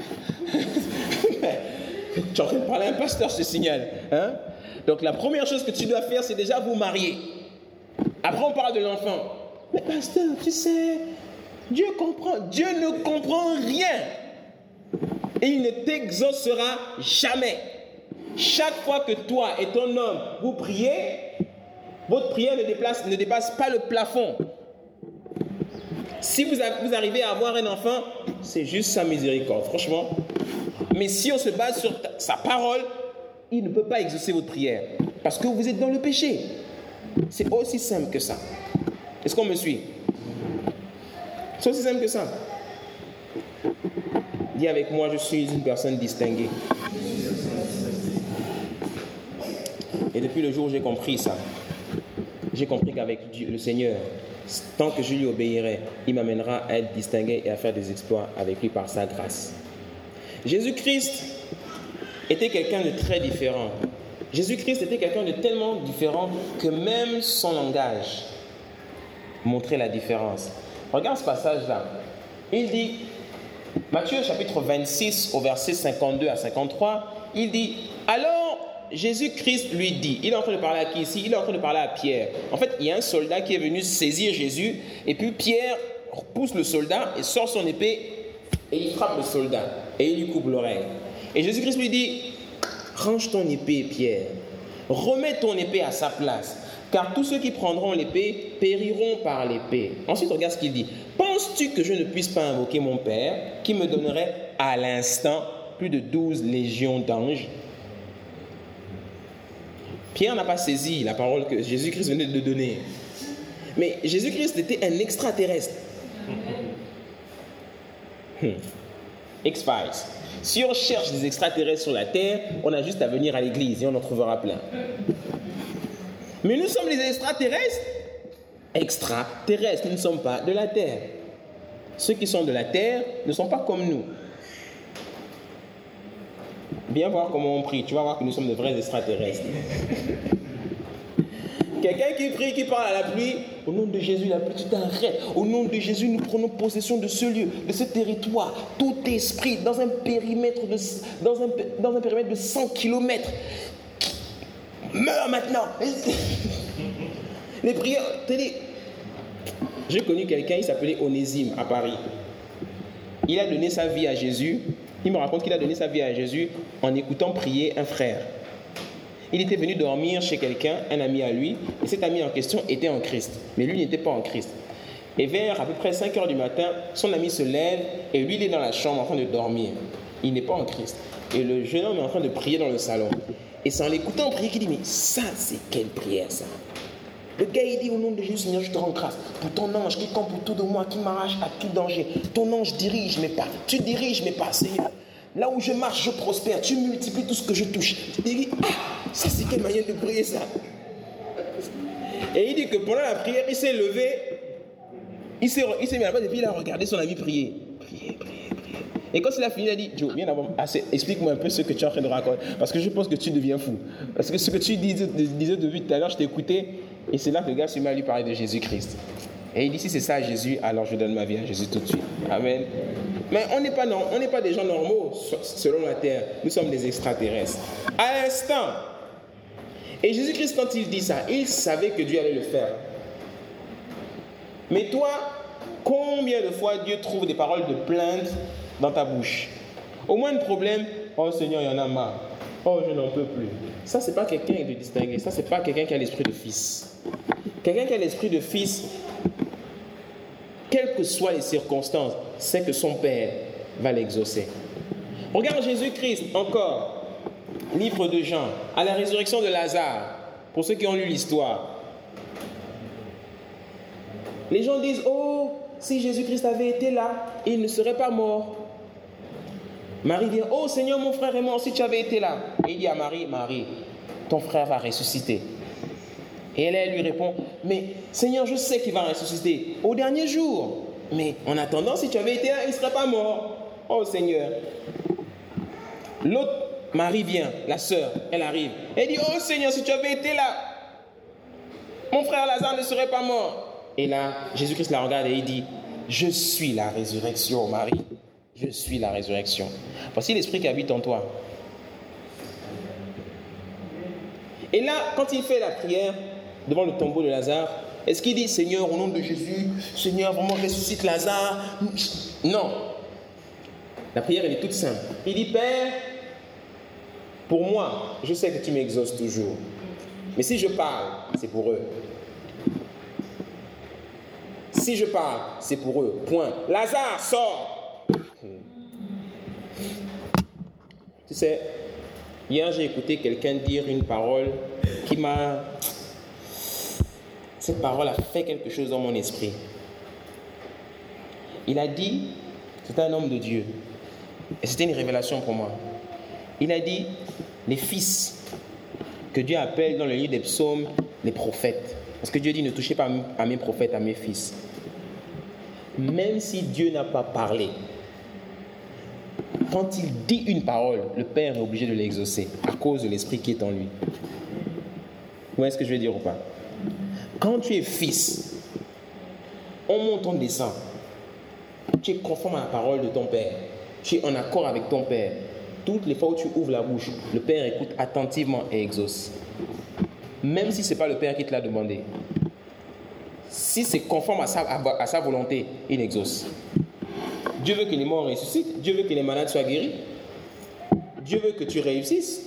Tu es en train de parler à un pasteur, je te signale. Hein? Donc la première chose que tu dois faire, c'est déjà vous marier. Après, on parle de l'enfant. Mais pasteur, tu sais, Dieu comprend, Dieu ne comprend rien. et il ne t'exaucera jamais. Chaque fois que toi et ton homme vous priez, votre prière ne, déplace, ne dépasse pas le plafond. Si vous, avez, vous arrivez à avoir un enfant, c'est juste sa miséricorde, franchement. Mais si on se base sur ta, sa parole, il ne peut pas exaucer votre prière parce que vous êtes dans le péché. C'est aussi simple que ça. Est-ce qu'on me suit? C'est aussi simple que ça. Dis avec moi, je suis une personne distinguée. Et depuis le jour où j'ai compris ça, j'ai compris qu'avec Dieu, le Seigneur, tant que je lui obéirai, il m'amènera à être distingué et à faire des exploits avec lui par sa grâce. Jésus-Christ était quelqu'un de très différent. Jésus-Christ était quelqu'un de tellement différent que même son langage montrait la différence. Regarde ce passage-là. Il dit, Matthieu chapitre vingt-six au verset cinquante-deux à cinquante-trois, il dit, alors Jésus-Christ lui dit, il est en train de parler à qui ici? Il est en train de parler à Pierre. En fait, il y a un soldat qui est venu saisir Jésus, et puis Pierre pousse le soldat et sort son épée, et il frappe le soldat, et il lui coupe l'oreille. Et Jésus-Christ lui dit, range ton épée, Pierre, remets ton épée à sa place, car tous ceux qui prendront l'épée périront par l'épée. Ensuite, regarde ce qu'il dit. Penses-tu que je ne puisse pas invoquer mon Père, qui me donnerait à l'instant plus de douze légions d'anges? Pierre n'a pas saisi la parole que Jésus-Christ venait de donner. Mais Jésus-Christ était un extraterrestre. Hmm. X-Files. Si on cherche des extraterrestres sur la Terre, on a juste à venir à l'église et on en trouvera plein. Mais nous sommes les extraterrestres. Extraterrestres, nous ne sommes pas de la Terre. Ceux qui sont de la Terre ne sont pas comme nous. Viens voir comment on prie, tu vas voir que nous sommes de vrais extraterrestres. Quelqu'un qui prie, qui parle à la pluie, au nom de Jésus, la pluie, tu t'arrêtes. Au nom de Jésus, nous prenons possession de ce lieu, de ce territoire. Tout esprit, dans un périmètre de, dans un, dans un périmètre de cent kilomètres, meurs maintenant. Les prières, tenez. J'ai connu quelqu'un, il s'appelait Onésime à Paris. Il a donné sa vie à Jésus. Il me raconte qu'il a donné sa vie à Jésus en écoutant prier un frère. Il était venu dormir chez quelqu'un, un ami à lui, et cet ami en question était en Christ. Mais lui n'était pas en Christ. Et vers à peu près cinq heures du matin, son ami se lève et lui il est dans la chambre en train de dormir. Il n'est pas en Christ. Et le jeune homme est en train de prier dans le salon. Et c'est en l'écoutant prier qu'il dit, mais ça c'est quelle prière ça? Le gars il dit, au nom de Jésus, Seigneur, je te rends grâce pour ton ange qui campe autour de moi, qui m'arrache à tout danger. Ton ange dirige mes pas, tu diriges mes pas, Seigneur. Là où je marche, je prospère, tu multiplies tout ce que je touche. Il dit, ah, ça c'est quelle manière de prier ça? Et il dit que pendant la prière, il s'est levé, il s'est, il s'est mis à la base et puis il a regardé son ami prier. Prier, prier, prier. Et quand il a fini, il a dit, Joe, viens d'abord, explique-moi un peu ce que tu es en train de raconter. Parce que je pense que tu deviens fou. Parce que ce que tu disais, disais depuis tout à l'heure, je t'ai écouté. Et c'est là que le gars se met à lui parler de Jésus-Christ. Et il dit, si c'est ça Jésus, alors je donne ma vie à Jésus tout de suite. Amen. Mais on n'est pas, on n'est pas des gens normaux selon la terre. Nous sommes des extraterrestres. À l'instant. Et Jésus-Christ, quand il dit ça, il savait que Dieu allait le faire. Mais toi, combien de fois Dieu trouve des paroles de plainte dans ta bouche? Au moins de problème, oh Seigneur, il y en a marre. Oh, je n'en peux plus. Ça, c'est pas quelqu'un de distingué. Ça, c'est pas quelqu'un qui a l'esprit de fils. Quelqu'un qui a l'esprit de fils, quelles que soient les circonstances, sait que son Père va l'exaucer. Regarde Jésus-Christ encore, livre de Jean, à la résurrection de Lazare, pour ceux qui ont lu l'histoire. Les gens disent, oh, si Jésus-Christ avait été là, il ne serait pas mort. Marie dit, oh Seigneur, mon frère est mort, si tu avais été là. Et il dit à Marie, Marie, ton frère va ressusciter. Et elle, elle lui répond, mais Seigneur, je sais qu'il va ressusciter au dernier jour. Mais en attendant, si tu avais été là, il ne serait pas mort. Oh Seigneur. L'autre, Marie vient, la sœur, elle arrive. Elle dit, oh Seigneur, si tu avais été là, mon frère Lazare ne serait pas mort. Et là, Jésus-Christ la regarde et il dit, je suis la résurrection, Marie. Je suis la résurrection. Voici l'esprit qui habite en toi. Et là, quand il fait la prière devant le tombeau de Lazare, est-ce qu'il dit, Seigneur, au nom de Jésus, Seigneur, vraiment ressuscite Lazare? Non. La prière, elle est toute simple. Il dit, Père, pour moi, je sais que tu m'exauces toujours. Mais si je parle, c'est pour eux. Si je parle, c'est pour eux. Point. Lazare, sors. Tu sais, hier, j'ai écouté quelqu'un dire une parole qui m'a... Cette parole a fait quelque chose dans mon esprit. Il a dit, c'est un homme de Dieu, et c'était une révélation pour moi. Il a dit, les fils que Dieu appelle dans le livre des psaumes les prophètes. Parce que Dieu dit, ne touchez pas à mes prophètes, à mes fils. Même si Dieu n'a pas parlé, quand il dit une parole, le Père est obligé de l'exaucer à cause de l'esprit qui est en lui. Vous voyez ce que je veux dire ou pas? Quand tu es fils, on monte, on descend. Tu es conforme à la parole de ton Père. Tu es en accord avec ton Père. Toutes les fois où tu ouvres la bouche, le Père écoute attentivement et exauce. Même si ce n'est pas le Père qui te l'a demandé. Si c'est conforme à sa, à, à sa volonté, il exauce. Dieu veut que les morts ressuscitent. Dieu veut que les malades soient guéris. Dieu veut que tu réussisses.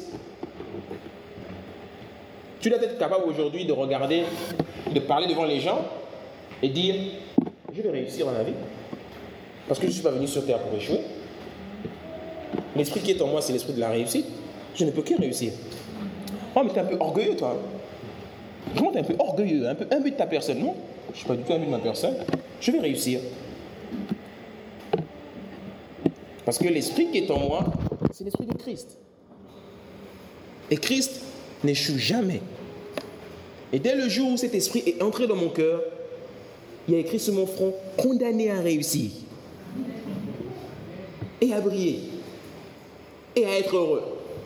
Tu dois être capable aujourd'hui de regarder, de parler devant les gens et dire, je vais réussir dans la vie. Parce que je ne suis pas venu sur terre pour échouer. L'esprit qui est en moi, c'est l'esprit de la réussite. Je ne peux que réussir. Oh, mais tu es un peu orgueilleux, toi. Vraiment, tu es un peu orgueilleux, un peu imbu de ta personne. Non, je ne suis pas du tout imbu de ma personne. Je vais réussir. Parce que l'esprit qui est en moi, c'est l'esprit de Christ. Et Christ n'échoue jamais. Et dès le jour où cet esprit est entré dans mon cœur, il y a écrit sur mon front, condamné à réussir. Et à briller. Et à être heureux.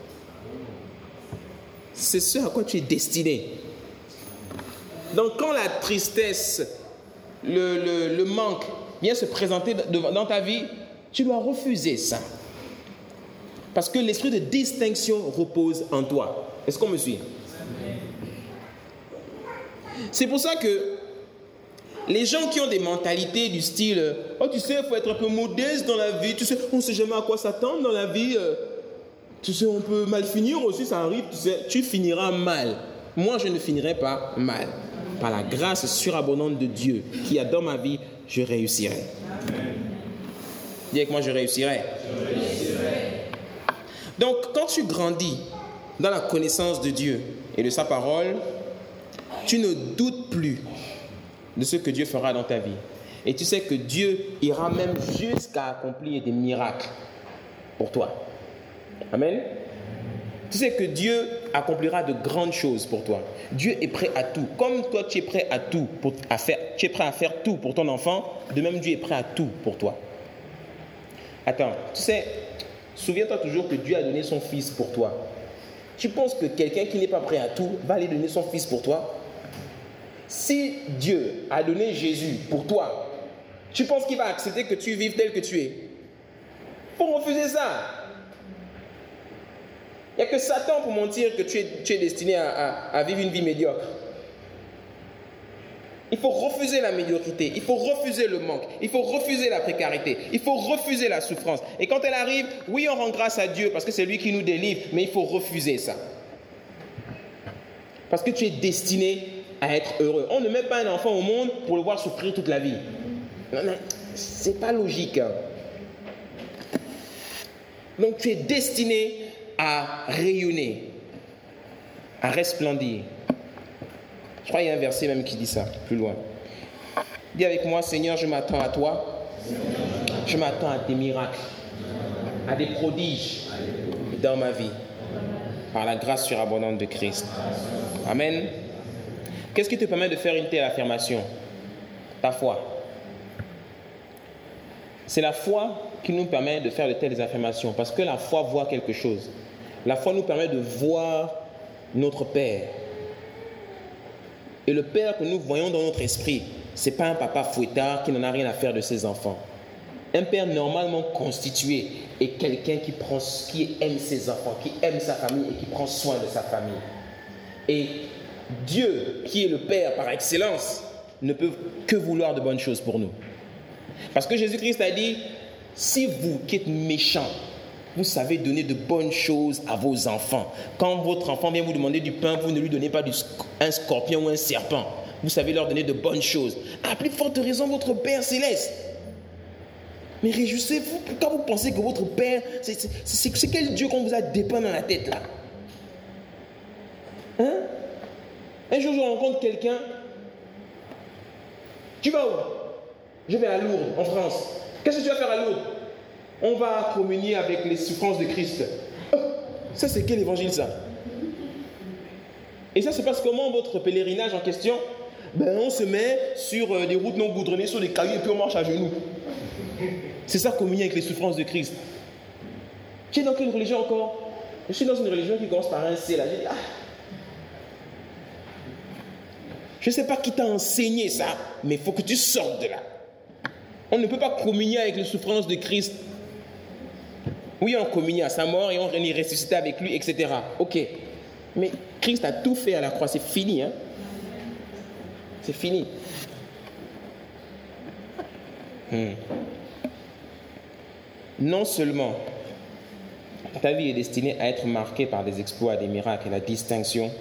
C'est ce à quoi tu es destiné. Donc quand la tristesse, le, le, le manque vient se présenter dans ta vie, tu dois refuser ça. Parce que l'esprit de distinction repose en toi. Est-ce qu'on me suit? C'est pour ça que les gens qui ont des mentalités du style « Oh, tu sais, il faut être un peu modeste dans la vie. Tu sais, on ne sait jamais à quoi s'attendre dans la vie. Tu sais, on peut mal finir aussi, ça arrive. Tu sais, tu finiras mal. Moi, je ne finirai pas mal. Par la grâce surabondante de Dieu qui a dans ma vie, je réussirai. » Dis avec moi, je réussirai. Je réussirai. Donc, quand tu grandis dans la connaissance de Dieu et de sa parole, tu ne doutes plus de ce que Dieu fera dans ta vie. Et tu sais que Dieu ira même jusqu'à accomplir des miracles pour toi. Amen. Tu sais que Dieu accomplira de grandes choses pour toi. Dieu est prêt à tout. Comme toi, tu es prêt à tout, pour, à faire, tu es prêt à faire tout pour ton enfant, de même Dieu est prêt à tout pour toi. Attends, tu sais, souviens-toi toujours que Dieu a donné son fils pour toi. Tu penses que quelqu'un qui n'est pas prêt à tout va aller donner son fils pour toi? Si Dieu a donné Jésus pour toi, tu penses qu'il va accepter que tu vives tel que tu es? Il faut refuser ça. Il n'y a que Satan pour mentir que tu es, tu es destiné à, à, à vivre une vie médiocre. Il faut refuser la médiocrité, il faut refuser le manque, il faut refuser la précarité, il faut refuser la souffrance. Et quand elle arrive, oui, on rend grâce à Dieu parce que c'est lui qui nous délivre, mais il faut refuser ça. Parce que tu es destiné à être heureux. On ne met pas un enfant au monde pour le voir souffrir toute la vie. Non, non, c'est pas logique. Hein. Donc tu es destiné à rayonner, à resplendir. Je crois qu'il y a un verset même qui dit ça, plus loin. Dis avec moi, Seigneur, je m'attends à toi. Je m'attends à des miracles, à des prodiges dans ma vie, par la grâce surabondante de Christ. Amen. Qu'est-ce qui te permet de faire une telle affirmation? Ta foi. C'est la foi qui nous permet de faire de telles affirmations, parce que la foi voit quelque chose. La foi nous permet de voir notre Père. Et le Père que nous voyons dans notre esprit, ce n'est pas un papa fouettard qui n'en a rien à faire de ses enfants. Un père normalement constitué est quelqu'un qui, prend, qui aime ses enfants, qui aime sa famille et qui prend soin de sa famille. Et Dieu, qui est le Père par excellence, ne peut que vouloir de bonnes choses pour nous. Parce que Jésus-Christ a dit, Si vous qui êtes méchants, vous savez donner de bonnes choses à vos enfants. Quand votre enfant vient vous demander du pain, vous ne lui donnez pas du, un scorpion ou un serpent. Vous savez leur donner de bonnes choses. À plus forte raison, votre Père céleste. Mais réjouissez-vous. Pourquoi vous pensez que votre Père, c'est, c'est, c'est, c'est quel Dieu qu'on vous a dépeint dans la tête là? Hein? Un jour, je rencontre quelqu'un. Tu vas où? Je vais à Lourdes, en France. Qu'est-ce que tu vas faire à Lourdes? On va communier avec les souffrances de Christ. Oh, ça, c'est quel évangile, ça? Et ça se passe comment, votre pèlerinage en question? Ben, on se met sur euh, des routes non goudronnées, sur des cailloux, et puis on marche à genoux. C'est ça, communier avec les souffrances de Christ. Tu es dans quelle religion encore? Je suis dans une religion qui commence par un C, là. J'ai dit, ah. Je ne sais pas qui t'a enseigné ça, mais il faut que tu sortes de là. On ne peut pas communier avec les souffrances de Christ. Oui, on communie à sa mort et on est ressuscité avec lui, et cetera. Ok. Mais Christ a tout fait à la croix. C'est fini. Hein? C'est fini. Hmm. Non seulement ta vie est destinée à être marquée par des exploits, des miracles et la distinction,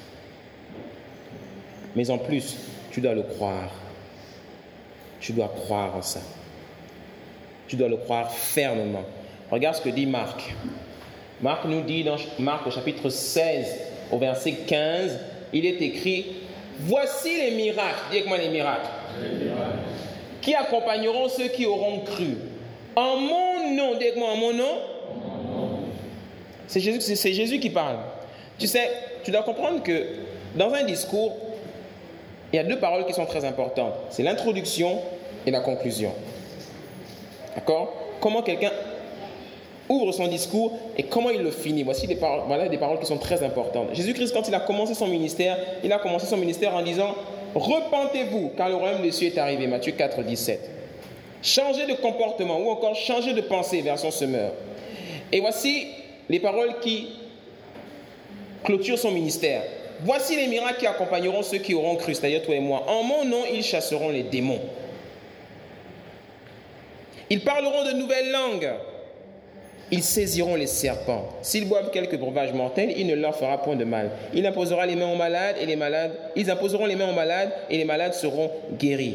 mais en plus, tu dois le croire. Tu dois croire en ça. Tu dois le croire fermement. Regarde ce que dit Marc. Marc nous dit dans Marc au chapitre seize, au verset quinze, il est écrit « Voici les miracles ». Dis avec moi les miracles. Les miracles. Qui accompagneront ceux qui auront cru. En mon nom, dis avec moi en mon nom. C'est Jésus, c'est, c'est Jésus qui parle. Tu sais, tu dois comprendre que dans un discours, il y a deux paroles qui sont très importantes. C'est l'introduction et la conclusion. D'accord? Comment quelqu'un ouvre son discours et comment il le finit. Voici des paroles, voilà des paroles qui sont très importantes. Jésus-Christ, quand il a commencé son ministère, il a commencé son ministère en disant « Repentez-vous, car le royaume des cieux est arrivé ». Matthieu quatre, dix-sept. Changez de comportement ou encore changez de pensée, version Semeur. Et voici les paroles qui clôturent son ministère. « Voici les miracles qui accompagneront ceux qui auront cru, c'est-à-dire toi et moi. En mon nom, ils chasseront les démons. Ils parleront de nouvelles langues. Ils saisiront les serpents. S'ils boivent quelques breuvages mortels, il ne leur fera point de mal. Il imposera les mains aux malades et les malades, ils imposeront les mains aux malades et les malades seront guéris.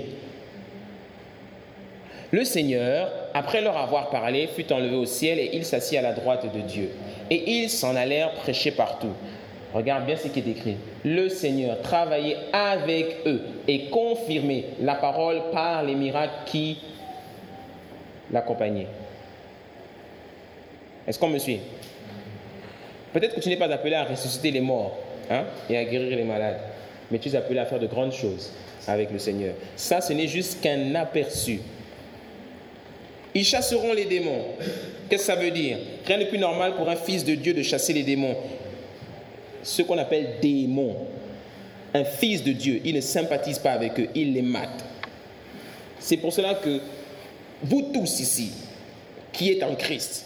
Le Seigneur, après leur avoir parlé, fut enlevé au ciel et il s'assit à la droite de Dieu. Et ils s'en allèrent prêcher partout. Regarde bien ce qui est écrit. Le Seigneur travaillait avec eux et confirmait la parole par les miracles qui l'accompagnaient. Est-ce qu'on me suit? Peut-être que tu n'es pas appelé à ressusciter les morts, hein, et à guérir les malades, mais tu es appelé à faire de grandes choses avec le Seigneur. Ça, ce n'est juste qu'un aperçu. Ils chasseront les démons. Qu'est-ce que ça veut dire? Rien de plus normal pour un fils de Dieu de chasser les démons. Ce qu'on appelle démons. Un fils de Dieu, il ne sympathise pas avec eux, il les mate. C'est pour cela que vous tous ici, qui êtes en Christ,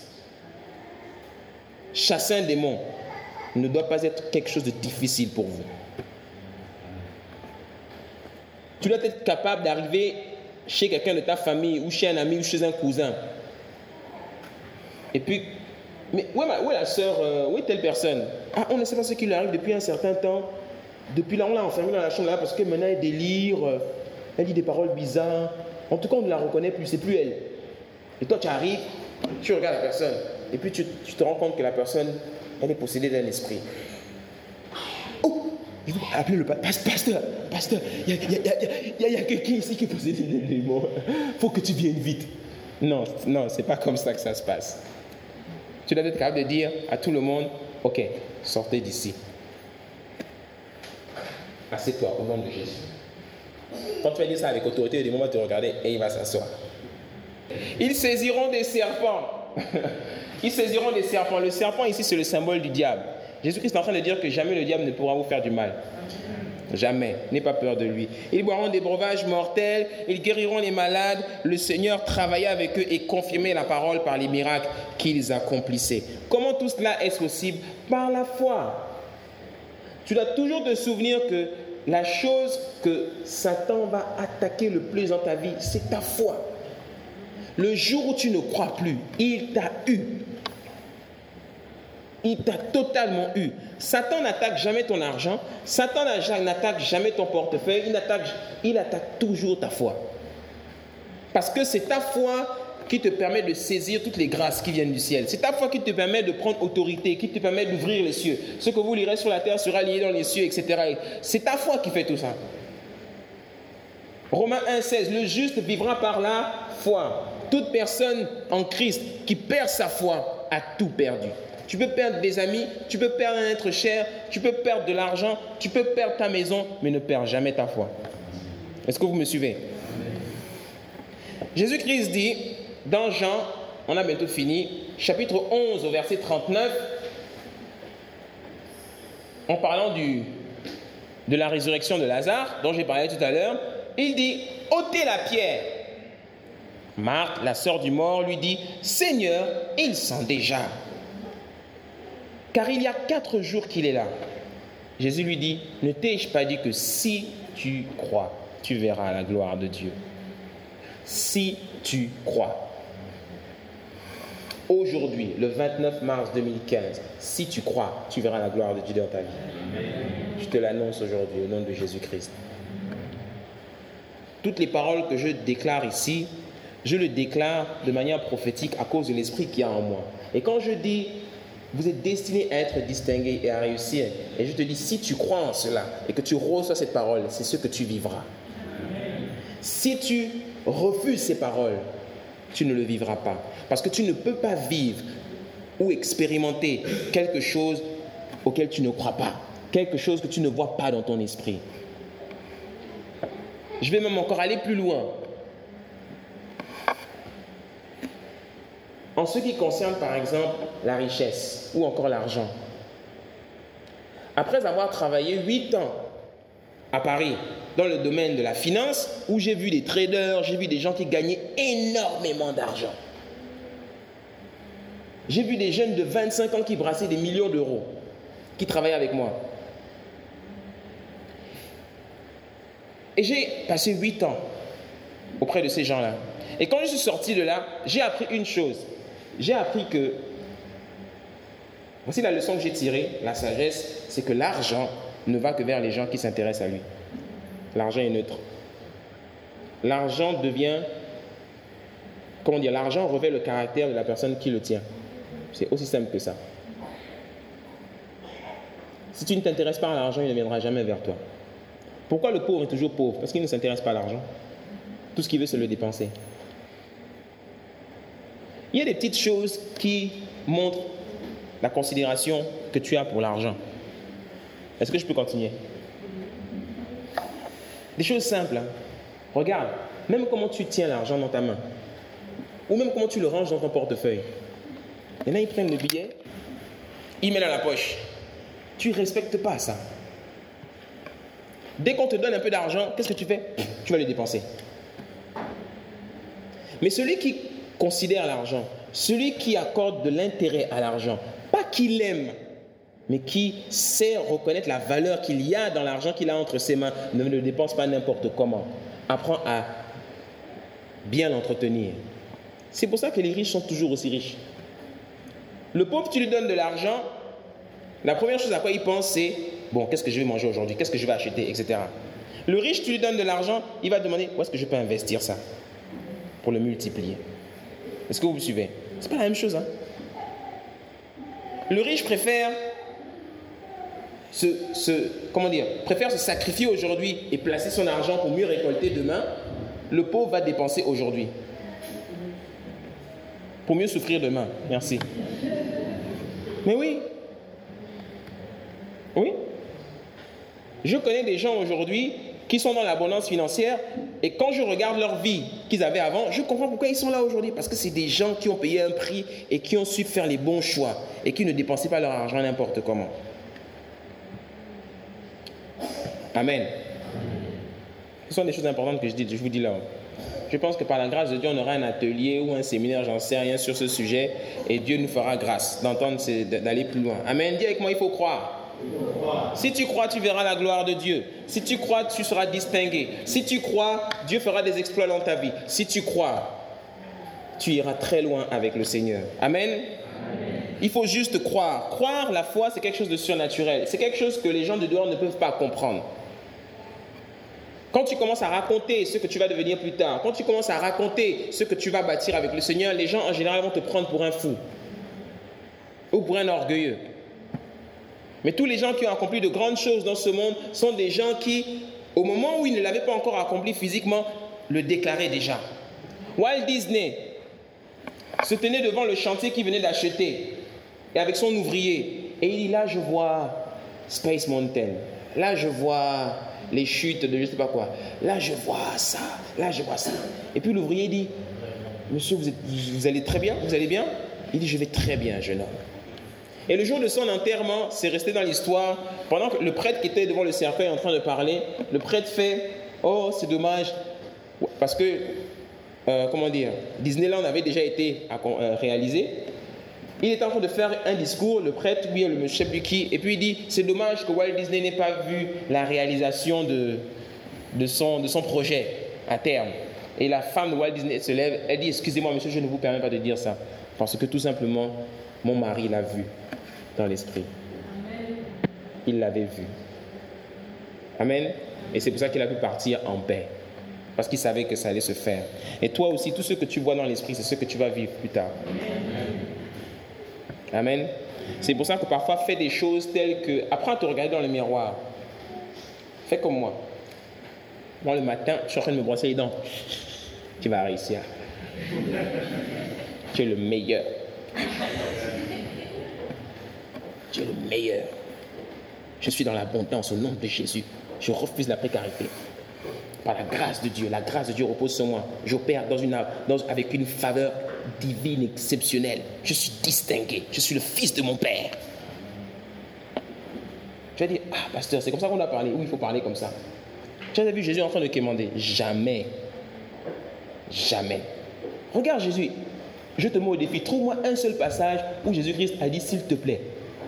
chasser un démon ne doit pas être quelque chose de difficile pour vous. Tu dois être capable d'arriver chez quelqu'un de ta famille ou chez un ami ou chez un cousin. Et puis, mais où est, ma, où est la sœur, euh, où est telle personne? Ah, on ne sait pas ce qui lui arrive depuis un certain temps. Depuis là, on l'a enfermée dans la chambre là parce que maintenant elle délire, euh, elle dit des paroles bizarres. En tout cas, on ne la reconnaît plus, c'est plus elle. Et toi, tu arrives, tu regardes la personne. Et puis tu, tu te rends compte que la personne, elle est possédée d'un esprit. Oh, je vais appeler le pasteur. Pasteur, pasteur, il y a, y a, y a, y a quelqu'un ici qui est possédé d'un démon. Il faut que tu viennes vite. Non, non, c'est pas comme ça que ça se passe. Tu dois être capable de dire à tout le monde, ok, sortez d'ici. Assieds-toi au nom de Jésus. Quand tu vas dire ça avec autorité, le démon va te regarder et il va s'asseoir. Ils saisiront des serpents. Ils saisiront des serpents. Le serpent ici, c'est le symbole du diable. Jésus-Christ est en train de dire que jamais le diable ne pourra vous faire du mal. Jamais. N'aie pas peur de lui. Ils boiront des breuvages mortels. Ils guériront les malades. Le Seigneur travaillait avec eux et confirmait la parole par les miracles qu'ils accomplissaient. Comment tout cela est possible? Par la foi. Tu dois toujours te souvenir que la chose que Satan va attaquer le plus dans ta vie, c'est ta foi. Le jour où tu ne crois plus, il t'a eu. Il t'a totalement eu. Satan n'attaque jamais ton argent. Satan n'attaque jamais ton portefeuille. Il attaque, il attaque toujours ta foi. Parce que c'est ta foi qui te permet de saisir toutes les grâces qui viennent du ciel. C'est ta foi qui te permet de prendre autorité, qui te permet d'ouvrir les cieux. Ce que vous lirez sur la terre sera lié dans les cieux, et cetera. C'est ta foi qui fait tout ça. Romains un seize, le juste vivra par la foi. Toute personne en Christ qui perd sa foi a tout perdu. Tu peux perdre des amis, tu peux perdre un être cher, tu peux perdre de l'argent, tu peux perdre ta maison, mais ne perds jamais ta foi. Est-ce que vous me suivez? Jésus-Christ dit, dans Jean, on a bientôt fini, chapitre onze au verset trente-neuf, en parlant du, de la résurrection de Lazare, dont j'ai parlé tout à l'heure, il dit, ôtez la pierre. Marthe, la sœur du mort, lui dit, Seigneur, il sent déjà. Car il y a quatre jours qu'il est là. Jésus lui dit, ne t'ai-je pas dit que si tu crois, tu verras la gloire de Dieu. Si tu crois. Aujourd'hui, le vingt-neuf mars deux mille quinze, si tu crois, tu verras la gloire de Dieu dans ta vie. Je te l'annonce aujourd'hui au nom de Jésus-Christ. Toutes les paroles que je déclare ici, je le déclare de manière prophétique à cause de l'esprit qu'il y a en moi. Et quand je dis, vous êtes destiné à être distingué et à réussir, et je te dis, si tu crois en cela et que tu reçois cette parole, c'est ce que tu vivras. Si tu refuses ces paroles, tu ne le vivras pas. Parce que tu ne peux pas vivre ou expérimenter quelque chose auquel tu ne crois pas, quelque chose que tu ne vois pas dans ton esprit. Je vais même encore aller plus loin. En ce qui concerne par exemple la richesse ou encore l'argent. Après avoir travaillé huit ans à Paris dans le domaine de la finance, où j'ai vu des traders, j'ai vu des gens qui gagnaient énormément d'argent. J'ai vu des jeunes de vingt-cinq ans qui brassaient des millions d'euros, qui travaillaient avec moi. Et j'ai passé huit ans auprès de ces gens-là. Et quand je suis sorti de là, j'ai appris une chose. J'ai appris que, voici la leçon que j'ai tirée, la sagesse, c'est que l'argent ne va que vers les gens qui s'intéressent à lui. L'argent est neutre. L'argent devient, comment dire, l'argent revêt le caractère de la personne qui le tient. C'est aussi simple que ça. Si tu ne t'intéresses pas à l'argent, il ne viendra jamais vers toi. Pourquoi le pauvre est toujours pauvre? Parce qu'il ne s'intéresse pas à l'argent. Tout ce qu'il veut, c'est le dépenser. Il y a des petites choses qui montrent la considération que tu as pour l'argent. Est-ce que je peux continuer? Des choses simples. Hein. Regarde, même comment tu tiens l'argent dans ta main, ou même comment tu le ranges dans ton portefeuille. Et là, ils prennent le billet, ils mettent dans la poche. Tu ne respectes pas ça. Dès qu'on te donne un peu d'argent, qu'est-ce que tu fais? Tu vas le dépenser. Mais celui qui considère l'argent, celui qui accorde de l'intérêt à l'argent, pas qu'il l'aime, mais qui sait reconnaître la valeur qu'il y a dans l'argent qu'il a entre ses mains, ne le dépense pas n'importe comment, apprend à bien l'entretenir. C'est pour ça que les riches sont toujours aussi riches. Le pauvre, tu lui donnes de l'argent, la première chose à quoi il pense, c'est bon, qu'est-ce que je vais manger aujourd'hui, qu'est-ce que je vais acheter, et cetera. Le riche, tu lui donnes de l'argent, il va demander où est-ce que je peux investir ça pour le multiplier. Est-ce que vous me suivez? C'est pas la même chose. Hein? Le riche préfère se, se, comment dire, préfère se sacrifier aujourd'hui et placer son argent pour mieux récolter demain. Le pauvre va dépenser aujourd'hui pour mieux souffrir demain. Merci. Mais oui. Oui. Je connais des gens aujourd'hui qui sont dans l'abondance financière et quand je regarde leur vie qu'ils avaient avant, je comprends pourquoi ils sont là aujourd'hui. Parce que c'est des gens qui ont payé un prix et qui ont su faire les bons choix et qui ne dépensaient pas leur argent n'importe comment. Amen. Ce sont des choses importantes que je dis, je vous dis là. Je pense que par la grâce de Dieu, on aura un atelier ou un séminaire, j'en sais rien, sur ce sujet et Dieu nous fera grâce d'entendre, d'aller plus loin. Amen. Dis avec moi, il faut croire. Si tu crois, tu verras la gloire de Dieu. Si tu crois, tu seras distingué. Si tu crois, Dieu fera des exploits dans ta vie. Si tu crois, tu iras très loin avec le Seigneur. Amen. Amen. Il faut juste croire. Croire, la foi, c'est quelque chose de surnaturel. C'est quelque chose que les gens de dehors ne peuvent pas comprendre. Quand tu commences à raconter ce que tu vas devenir plus tard, quand tu commences à raconter ce que tu vas bâtir avec le Seigneur, les gens en général vont te prendre pour un fou ou pour un orgueilleux. Mais tous les gens qui ont accompli de grandes choses dans ce monde sont des gens qui, au moment où ils ne l'avaient pas encore accompli physiquement, le déclaraient déjà. Walt Disney se tenait devant le chantier qu'il venait d'acheter et avec son ouvrier. Et il dit, là je vois Space Mountain, là je vois les chutes de je ne sais pas quoi, là je vois ça, là je vois ça. Et puis l'ouvrier dit, monsieur, vous, êtes, vous allez très bien, vous allez bien? Il dit, je vais très bien, jeune homme. Et le jour de son enterrement, c'est resté dans l'histoire, pendant que le prêtre qui était devant le cercueil en train de parler, le prêtre fait, oh c'est dommage, parce que, euh, comment dire, Disneyland avait déjà été euh, réalisé. Il était en train de faire un discours, le prêtre, oui, le monsieur qui, et puis il dit, c'est dommage que Walt Disney n'ait pas vu la réalisation de, de, son, de son projet à terme. Et la femme de Walt Disney se lève, elle dit, excusez-moi monsieur, je ne vous permets pas de dire ça, parce que tout simplement, mon mari l'a vu dans l'esprit. Il l'avait vu. Amen. Et c'est pour ça qu'il a pu partir en paix. Parce qu'il savait que ça allait se faire. Et toi aussi, tout ce que tu vois dans l'esprit, c'est ce que tu vas vivre plus tard. Amen. C'est pour ça que parfois, fais des choses telles que... Apprends à te regarder dans le miroir. Fais comme moi. Moi, le matin, je suis en train de me brosser les dents. Tu vas réussir. Tu es le meilleur. Tu es le meilleur. Je suis dans l'abondance au nom de Jésus. Je refuse la précarité. Par la grâce de Dieu, la grâce de Dieu repose sur moi. J'opère dans une, dans, avec une faveur divine exceptionnelle. Je suis distingué. Je suis le fils de mon Père. Tu vas dire, ah pasteur, c'est comme ça qu'on a parlé. Oui, il faut parler comme ça. Tu as vu Jésus en train de quémander? Jamais. Jamais. Regarde Jésus. Je te mets au défi. Trouve-moi un seul passage où Jésus-Christ a dit s'il te plaît.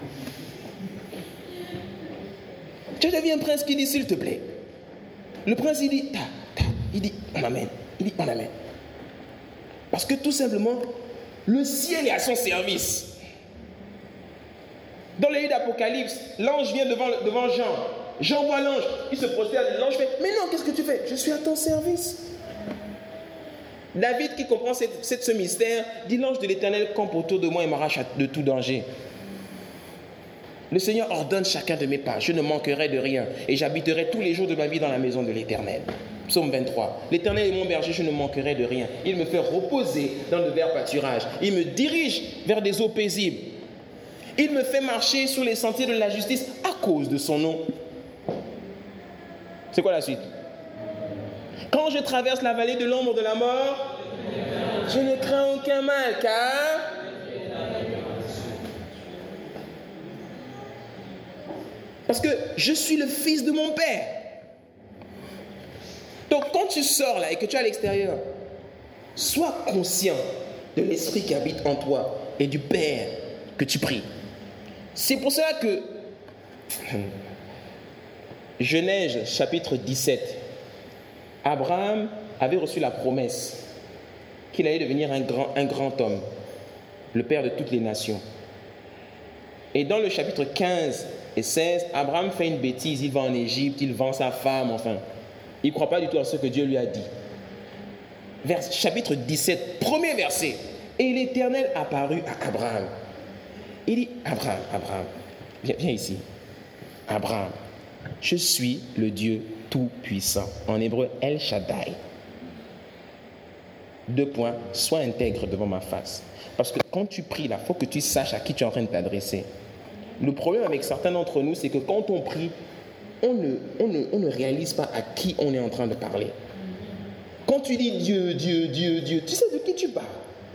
Tu as vu un prince qui dit s'il te plaît. Le prince il dit, ta, ta, il dit on amène. Il dit on amène. Parce que tout simplement, le ciel est à son service. Dans le livre d'Apocalypse, l'ange vient devant, devant Jean. Jean voit l'ange, il se prosterne. L'ange fait, mais non, qu'est-ce que tu fais? Je suis à ton service. David, qui comprend cette, cette, ce mystère, dit, l'ange de l'Éternel campe autour de moi et m'arrache de tout danger. Le Seigneur ordonne chacun de mes pas, je ne manquerai de rien, et j'habiterai tous les jours de ma vie dans la maison de l'Éternel. Psaume vingt-trois. L'Éternel est mon berger, je ne manquerai de rien. Il me fait reposer dans de verts pâturages. Il me dirige vers des eaux paisibles. Il me fait marcher sur les sentiers de la justice à cause de son nom. C'est quoi la suite? Quand je traverse la vallée de l'ombre de la mort, je ne crains aucun mal, car... Parce que je suis le fils de mon Père. Donc quand tu sors là et que tu es à l'extérieur, sois conscient de l'esprit qui habite en toi et du Père que tu pries. C'est pour cela que Genèse chapitre dix-sept, Abraham avait reçu la promesse qu'il allait devenir un grand, un grand homme, le père de toutes les nations. Et dans le chapitre quinze et seize, Abraham fait une bêtise, il va en Égypte, il vend sa femme, enfin. Il ne croit pas du tout à ce que Dieu lui a dit. Vers, chapitre dix-sept, premier verset. Et l'Éternel apparut à Abraham. Il dit, Abraham, Abraham, viens, viens ici. Abraham, je suis le Dieu Tout-Puissant. En hébreu, El Shaddai. Deux points, sois intègre devant ma face. Parce que quand tu pries là, il faut que tu saches à qui tu es en train de t'adresser. Le problème avec certains d'entre nous, c'est que quand on prie, on ne, on, ne, on ne réalise pas à qui on est en train de parler. Quand tu dis Dieu, Dieu, Dieu, Dieu, tu sais de qui tu parles?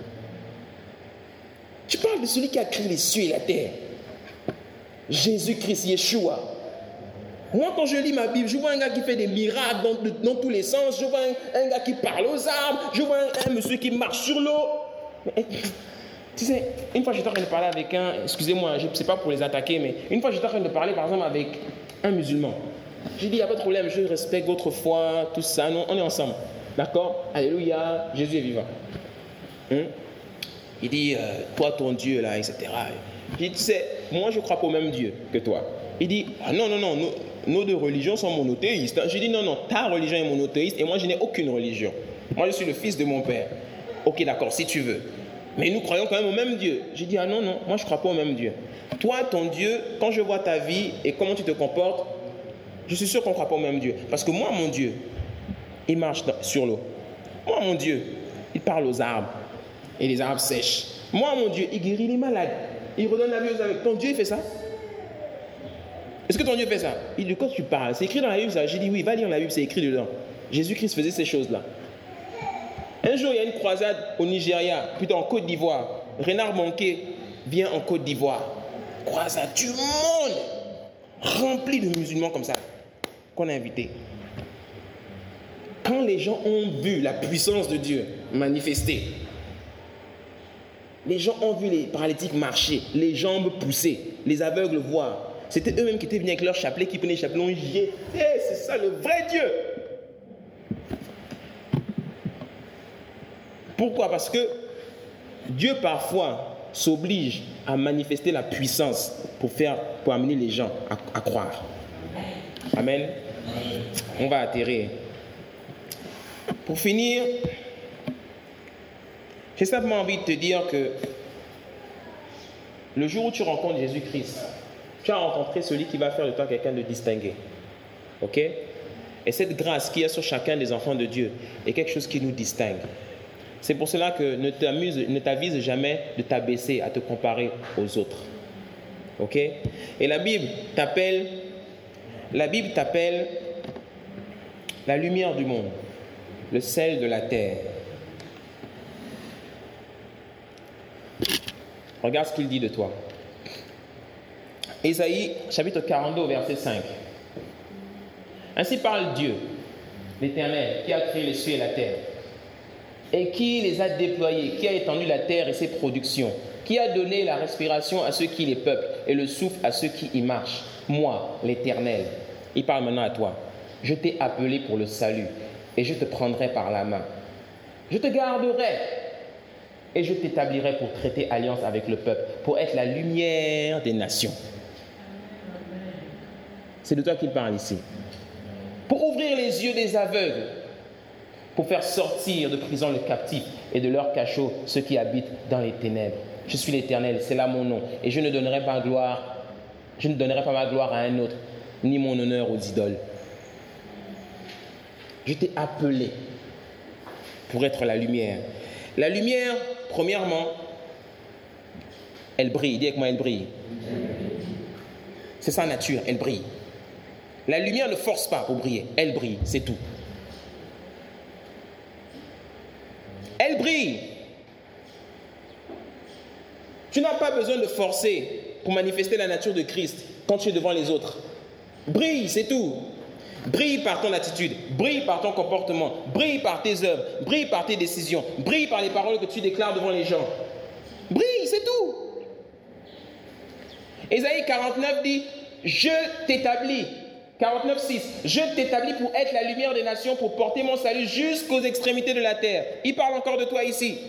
Tu parles de celui qui a créé les cieux et la terre. Jésus-Christ, Yeshua. Moi, quand je lis ma Bible, je vois un gars qui fait des miracles dans, dans tous les sens. Je vois un, un gars qui parle aux arbres. Je vois un, un monsieur qui marche sur l'eau. Mais, tu sais, une fois j'étais en train de parler avec un, excusez-moi, je ne sais pas pour les attaquer, mais une fois j'étais en train de parler par exemple avec un musulman. J'ai dit, il n'y a pas de problème, je respecte votre foi, tout ça, non, on est ensemble. D'accord? Alléluia, Jésus est vivant. Hein? Il dit, euh, toi, ton Dieu, là, et cetera. Je dis, tu sais, moi, je ne crois pas au même Dieu que toi. Il dit, ah non, non, non, nos, nos deux religions sont monothéistes. Je dis, non, non, ta religion est monothéiste et moi, je n'ai aucune religion. Moi, je suis le fils de mon père. Ok, d'accord, si tu veux. Mais nous croyons quand même au même Dieu. J'ai dit, ah non, non, moi, je ne crois pas au même Dieu. Toi, ton Dieu, quand je vois ta vie et comment tu te comportes, je suis sûr qu'on ne croit pas au même Dieu. Parce que moi, mon Dieu, il marche dans, sur l'eau. Moi, mon Dieu, il parle aux arbres. Et les arbres sèchent. Moi, mon Dieu, il guérit les malades. Il redonne la vie aux aveugles. Ton Dieu, il fait ça? Est-ce que ton Dieu fait ça? Il dit, de quoi tu parles? C'est écrit dans la Bible, ça. J'ai dit, oui, va lire la Bible, c'est écrit dedans. Jésus-Christ faisait ces choses-là. Un jour, il y a une croisade au Nigeria, plutôt en Côte d'Ivoire. Renard Manqué vient en Côte d'Ivoire. Croisade du monde, rempli de musulmans comme ça, qu'on a invités. Quand les gens ont vu la puissance de Dieu manifestée, les gens ont vu les paralytiques marcher, les jambes pousser, les aveugles voir. C'était eux-mêmes qui étaient venus avec leur chapelet, qui prenaient les chapelets, on jetait. C'est ça le vrai Dieu. Pourquoi? Parce que Dieu parfois s'oblige à manifester la puissance pour, faire, pour amener les gens à, à croire. Amen. On va atterrir. Pour finir, j'ai simplement envie de te dire que le jour où tu rencontres Jésus-Christ, tu as rencontré celui qui va faire de toi quelqu'un de distingué. Ok? Et cette grâce qu'il y a sur chacun des enfants de Dieu est quelque chose qui nous distingue. C'est pour cela que ne t'amuse, ne t'avise jamais de t'abaisser, à te comparer aux autres. Ok? Et la Bible t'appelle, la Bible t'appelle la lumière du monde, le sel de la terre. Regarde ce qu'il dit de toi. Ésaïe, chapitre quarante-deux, verset cinq. Ainsi parle Dieu, l'Éternel, qui a créé les cieux et la terre, et qui les a déployés, qui a étendu la terre et ses productions, qui a donné la respiration à ceux qui les peuplent et le souffle à ceux qui y marchent. Moi, l'Éternel, il parle maintenant à toi. Je t'ai appelé pour le salut et je te prendrai par la main. Je te garderai et je t'établirai pour traiter alliance avec le peuple, pour être la lumière des nations. C'est de toi qu'il parle ici. Pour ouvrir les yeux des aveugles, pour faire sortir de prison les captifs et de leur cachot ceux qui habitent dans les ténèbres. Je suis l'Éternel, c'est là mon nom, et je ne donnerai pas gloire, je ne donnerai pas ma gloire à un autre, ni mon honneur aux idoles. Je t'ai appelé pour être la lumière. La lumière, premièrement, elle brille. Dis avec moi, elle brille. C'est sa nature, elle brille. La lumière ne force pas pour briller, elle brille, c'est tout. Elle brille. Tu n'as pas besoin de forcer pour manifester la nature de Christ quand tu es devant les autres. Brille, c'est tout. Brille par ton attitude, brille par ton comportement, brille par tes œuvres, brille par tes décisions, brille par les paroles que tu déclares devant les gens. Brille, c'est tout. Ésaïe quarante-neuf dit, je t'établis. quarante-neuf six, je t'établis pour être la lumière des nations, pour porter mon salut jusqu'aux extrémités de la terre. Il parle encore de toi ici.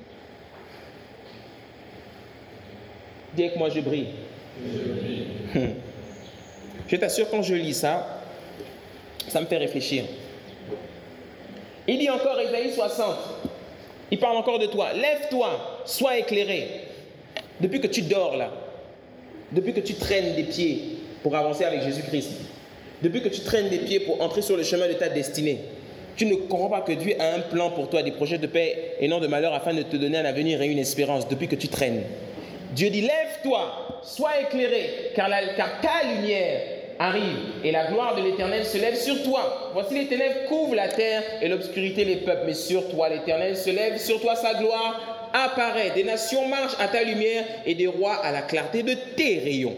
Dis avec moi, je brille. Je brille. Hum. Je t'assure, quand je lis ça, ça me fait réfléchir. Il dit encore, Ésaïe soixante, il parle encore de toi. Lève-toi, sois éclairé. Depuis que tu dors là, depuis que tu traînes des pieds pour avancer avec Jésus-Christ, depuis que tu traînes des pieds pour entrer sur le chemin de ta destinée, tu ne comprends pas que Dieu a un plan pour toi, des projets de paix et non de malheur, afin de te donner un avenir et une espérance depuis que tu traînes. Dieu dit, lève-toi, sois éclairé, car, la, car ta lumière arrive et la gloire de l'Éternel se lève sur toi. Voici les ténèbres couvrent la terre et l'obscurité les peuples, mais sur toi l'Éternel se lève, sur toi sa gloire apparaît. Des nations marchent à ta lumière et des rois à la clarté de tes rayons.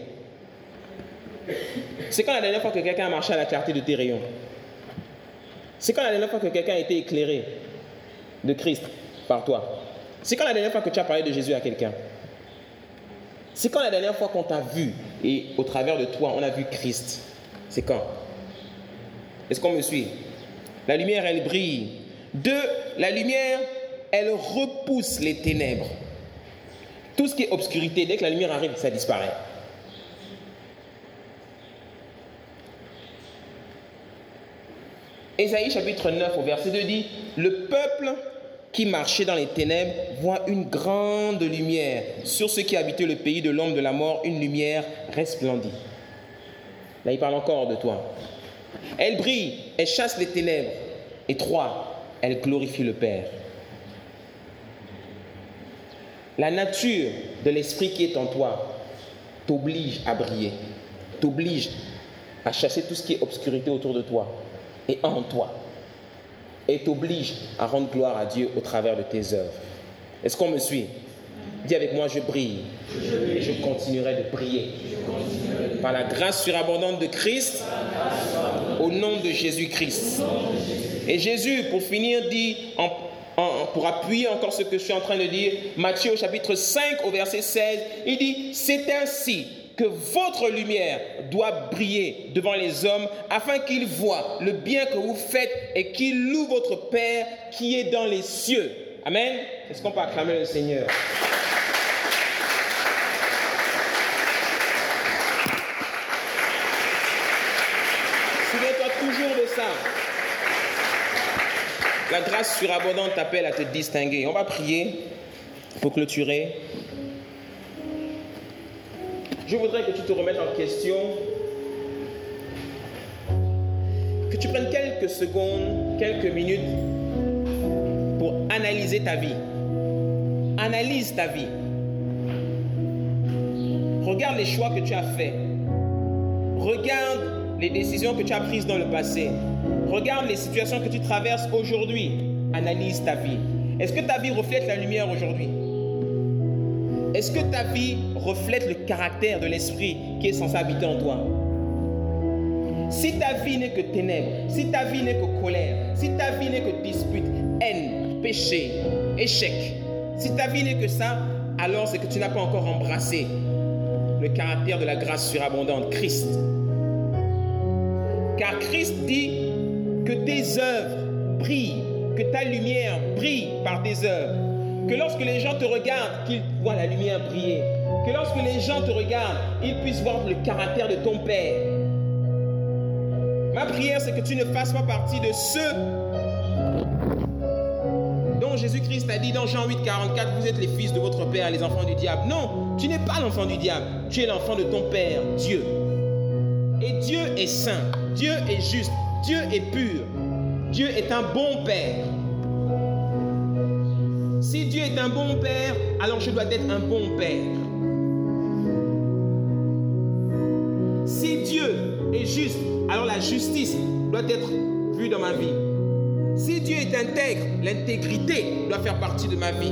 C'est quand la dernière fois que quelqu'un a marché à la clarté de tes rayons? C'est quand la dernière fois que quelqu'un a été éclairé de Christ par toi? C'est quand la dernière fois que tu as parlé de Jésus à quelqu'un? C'est quand la dernière fois qu'on t'a vu et au travers de toi, on a vu Christ? C'est quand? Est-ce qu'on me suit? La lumière, elle brille. Deux, la lumière, elle repousse les ténèbres. Tout ce qui est obscurité, dès que la lumière arrive, ça disparaît. Ésaïe chapitre neuf au verset deux dit, « Le peuple qui marchait dans les ténèbres voit une grande lumière. Sur ceux qui habitaient le pays de l'ombre de la mort, une lumière resplendit. » Là, il parle encore de toi. « Elle brille, elle chasse les ténèbres. Et trois, elle glorifie le Père. » La nature de l'esprit qui est en toi t'oblige à briller, t'oblige à chasser tout ce qui est obscurité autour de toi et en toi, et t'oblige à rendre gloire à Dieu au travers de tes œuvres. Est-ce qu'on me suit? Dis avec moi, je brille, et je continuerai de briller. Par la grâce surabondante de Christ, au nom de Jésus-Christ. Et Jésus, pour finir, dit, en, en, pour appuyer encore ce que je suis en train de dire, Matthieu au chapitre cinq au verset seize, il dit, c'est ainsi que votre lumière doit briller devant les hommes afin qu'ils voient le bien que vous faites et qu'ils louent votre Père qui est dans les cieux. Amen. Est-ce qu'on peut acclamer le Seigneur? Souviens-toi toujours de ça. La grâce surabondante t'appelle à te distinguer. On va prier pour clôturer. Je voudrais que tu te remettes en question, que tu prennes quelques secondes, quelques minutes pour analyser ta vie. Analyse ta vie. Regarde les choix que tu as faits. Regarde les décisions que tu as prises dans le passé. Regarde les situations que tu traverses aujourd'hui. Analyse ta vie. Est-ce que ta vie reflète la lumière aujourd'hui? Est-ce que ta vie reflète le caractère de l'esprit qui est censé habiter en toi? Si ta vie n'est que ténèbres, si ta vie n'est que colère, si ta vie n'est que dispute, haine, péché, échec, si ta vie n'est que ça, alors c'est que tu n'as pas encore embrassé le caractère de la grâce surabondante, Christ. Car Christ dit que tes œuvres brillent, que ta lumière brille par tes œuvres. Que lorsque les gens te regardent, qu'ils voient la lumière briller. Que lorsque les gens te regardent, ils puissent voir le caractère de ton Père. Ma prière, c'est que tu ne fasses pas partie de ceux dont Jésus-Christ a dit dans Jean huit, quarante-quatre, vous êtes les fils de votre Père, les enfants du diable. Non, tu n'es pas l'enfant du diable. Tu es l'enfant de ton Père, Dieu. Et Dieu est saint. Dieu est juste. Dieu est pur. Dieu est un bon Père. Si Dieu est un bon Père, alors je dois être un bon Père. Si Dieu est juste, alors la justice doit être vue dans ma vie. Si Dieu est intègre, l'intégrité doit faire partie de ma vie.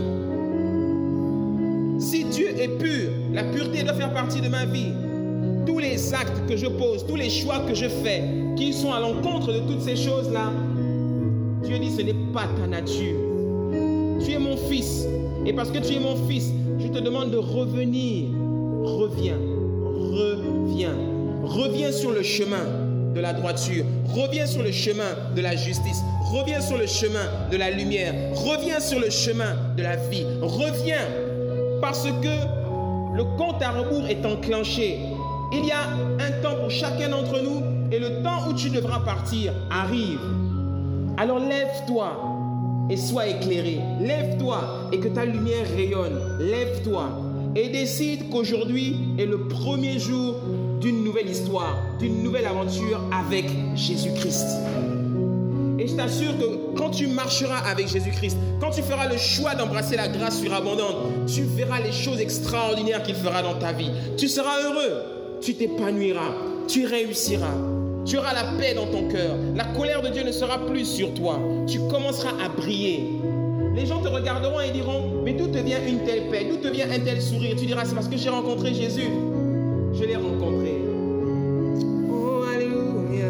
Si Dieu est pur, la pureté doit faire partie de ma vie. Tous les actes que je pose, tous les choix que je fais, qui sont à l'encontre de toutes ces choses-là, Dieu dit ce n'est pas ta nature. Tu es mon fils. Et parce que tu es mon fils, je te demande de revenir. Reviens. Reviens. Reviens sur le chemin de la droiture. Reviens sur le chemin de la justice. Reviens sur le chemin de la lumière. Reviens sur le chemin de la vie. Reviens. Parce que le compte à rebours est enclenché. Il y a un temps pour chacun d'entre nous et le temps où tu devras partir arrive. Alors lève-toi. Et sois éclairé. Lève-toi et que ta lumière rayonne. Lève-toi et décide qu'aujourd'hui est le premier jour d'une nouvelle histoire, d'une nouvelle aventure avec Jésus-Christ. Et je t'assure que quand tu marcheras avec Jésus-Christ, quand tu feras le choix d'embrasser la grâce surabondante, tu verras les choses extraordinaires qu'il fera dans ta vie. Tu seras heureux, tu t'épanouiras, tu réussiras. Tu auras la paix dans ton cœur. La colère de Dieu ne sera plus sur toi. Tu commenceras à briller. Les gens te regarderont et diront, mais d'où te vient une telle paix? D'où te vient un tel sourire? Tu diras, c'est parce que j'ai rencontré Jésus. Je l'ai rencontré. Oh, alléluia.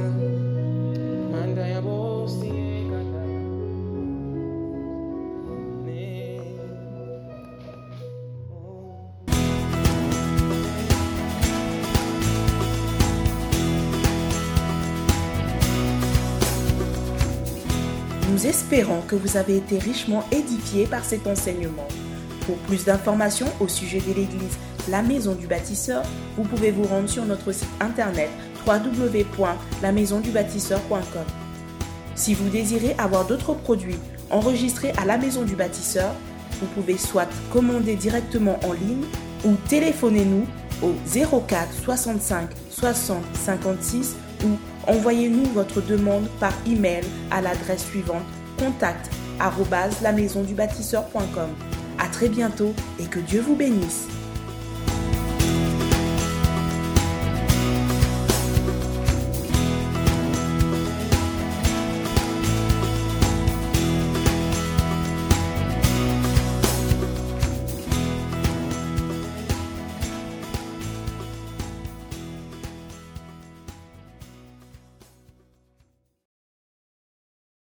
Nous espérons que vous avez été richement édifiés par cet enseignement. Pour plus d'informations au sujet de l'Église La Maison du Bâtisseur, vous pouvez vous rendre sur notre site internet w w w point la maison du bâtisseur point com. Si vous désirez avoir d'autres produits enregistrés à La Maison du Bâtisseur, vous pouvez soit commander directement en ligne ou téléphonez-nous au zéro quatre soixante-cinq soixante cinquante-six ou envoyez-nous votre demande par email à l'adresse suivante contact arobase la maison du bâtisseur point com. À très bientôt et que Dieu vous bénisse.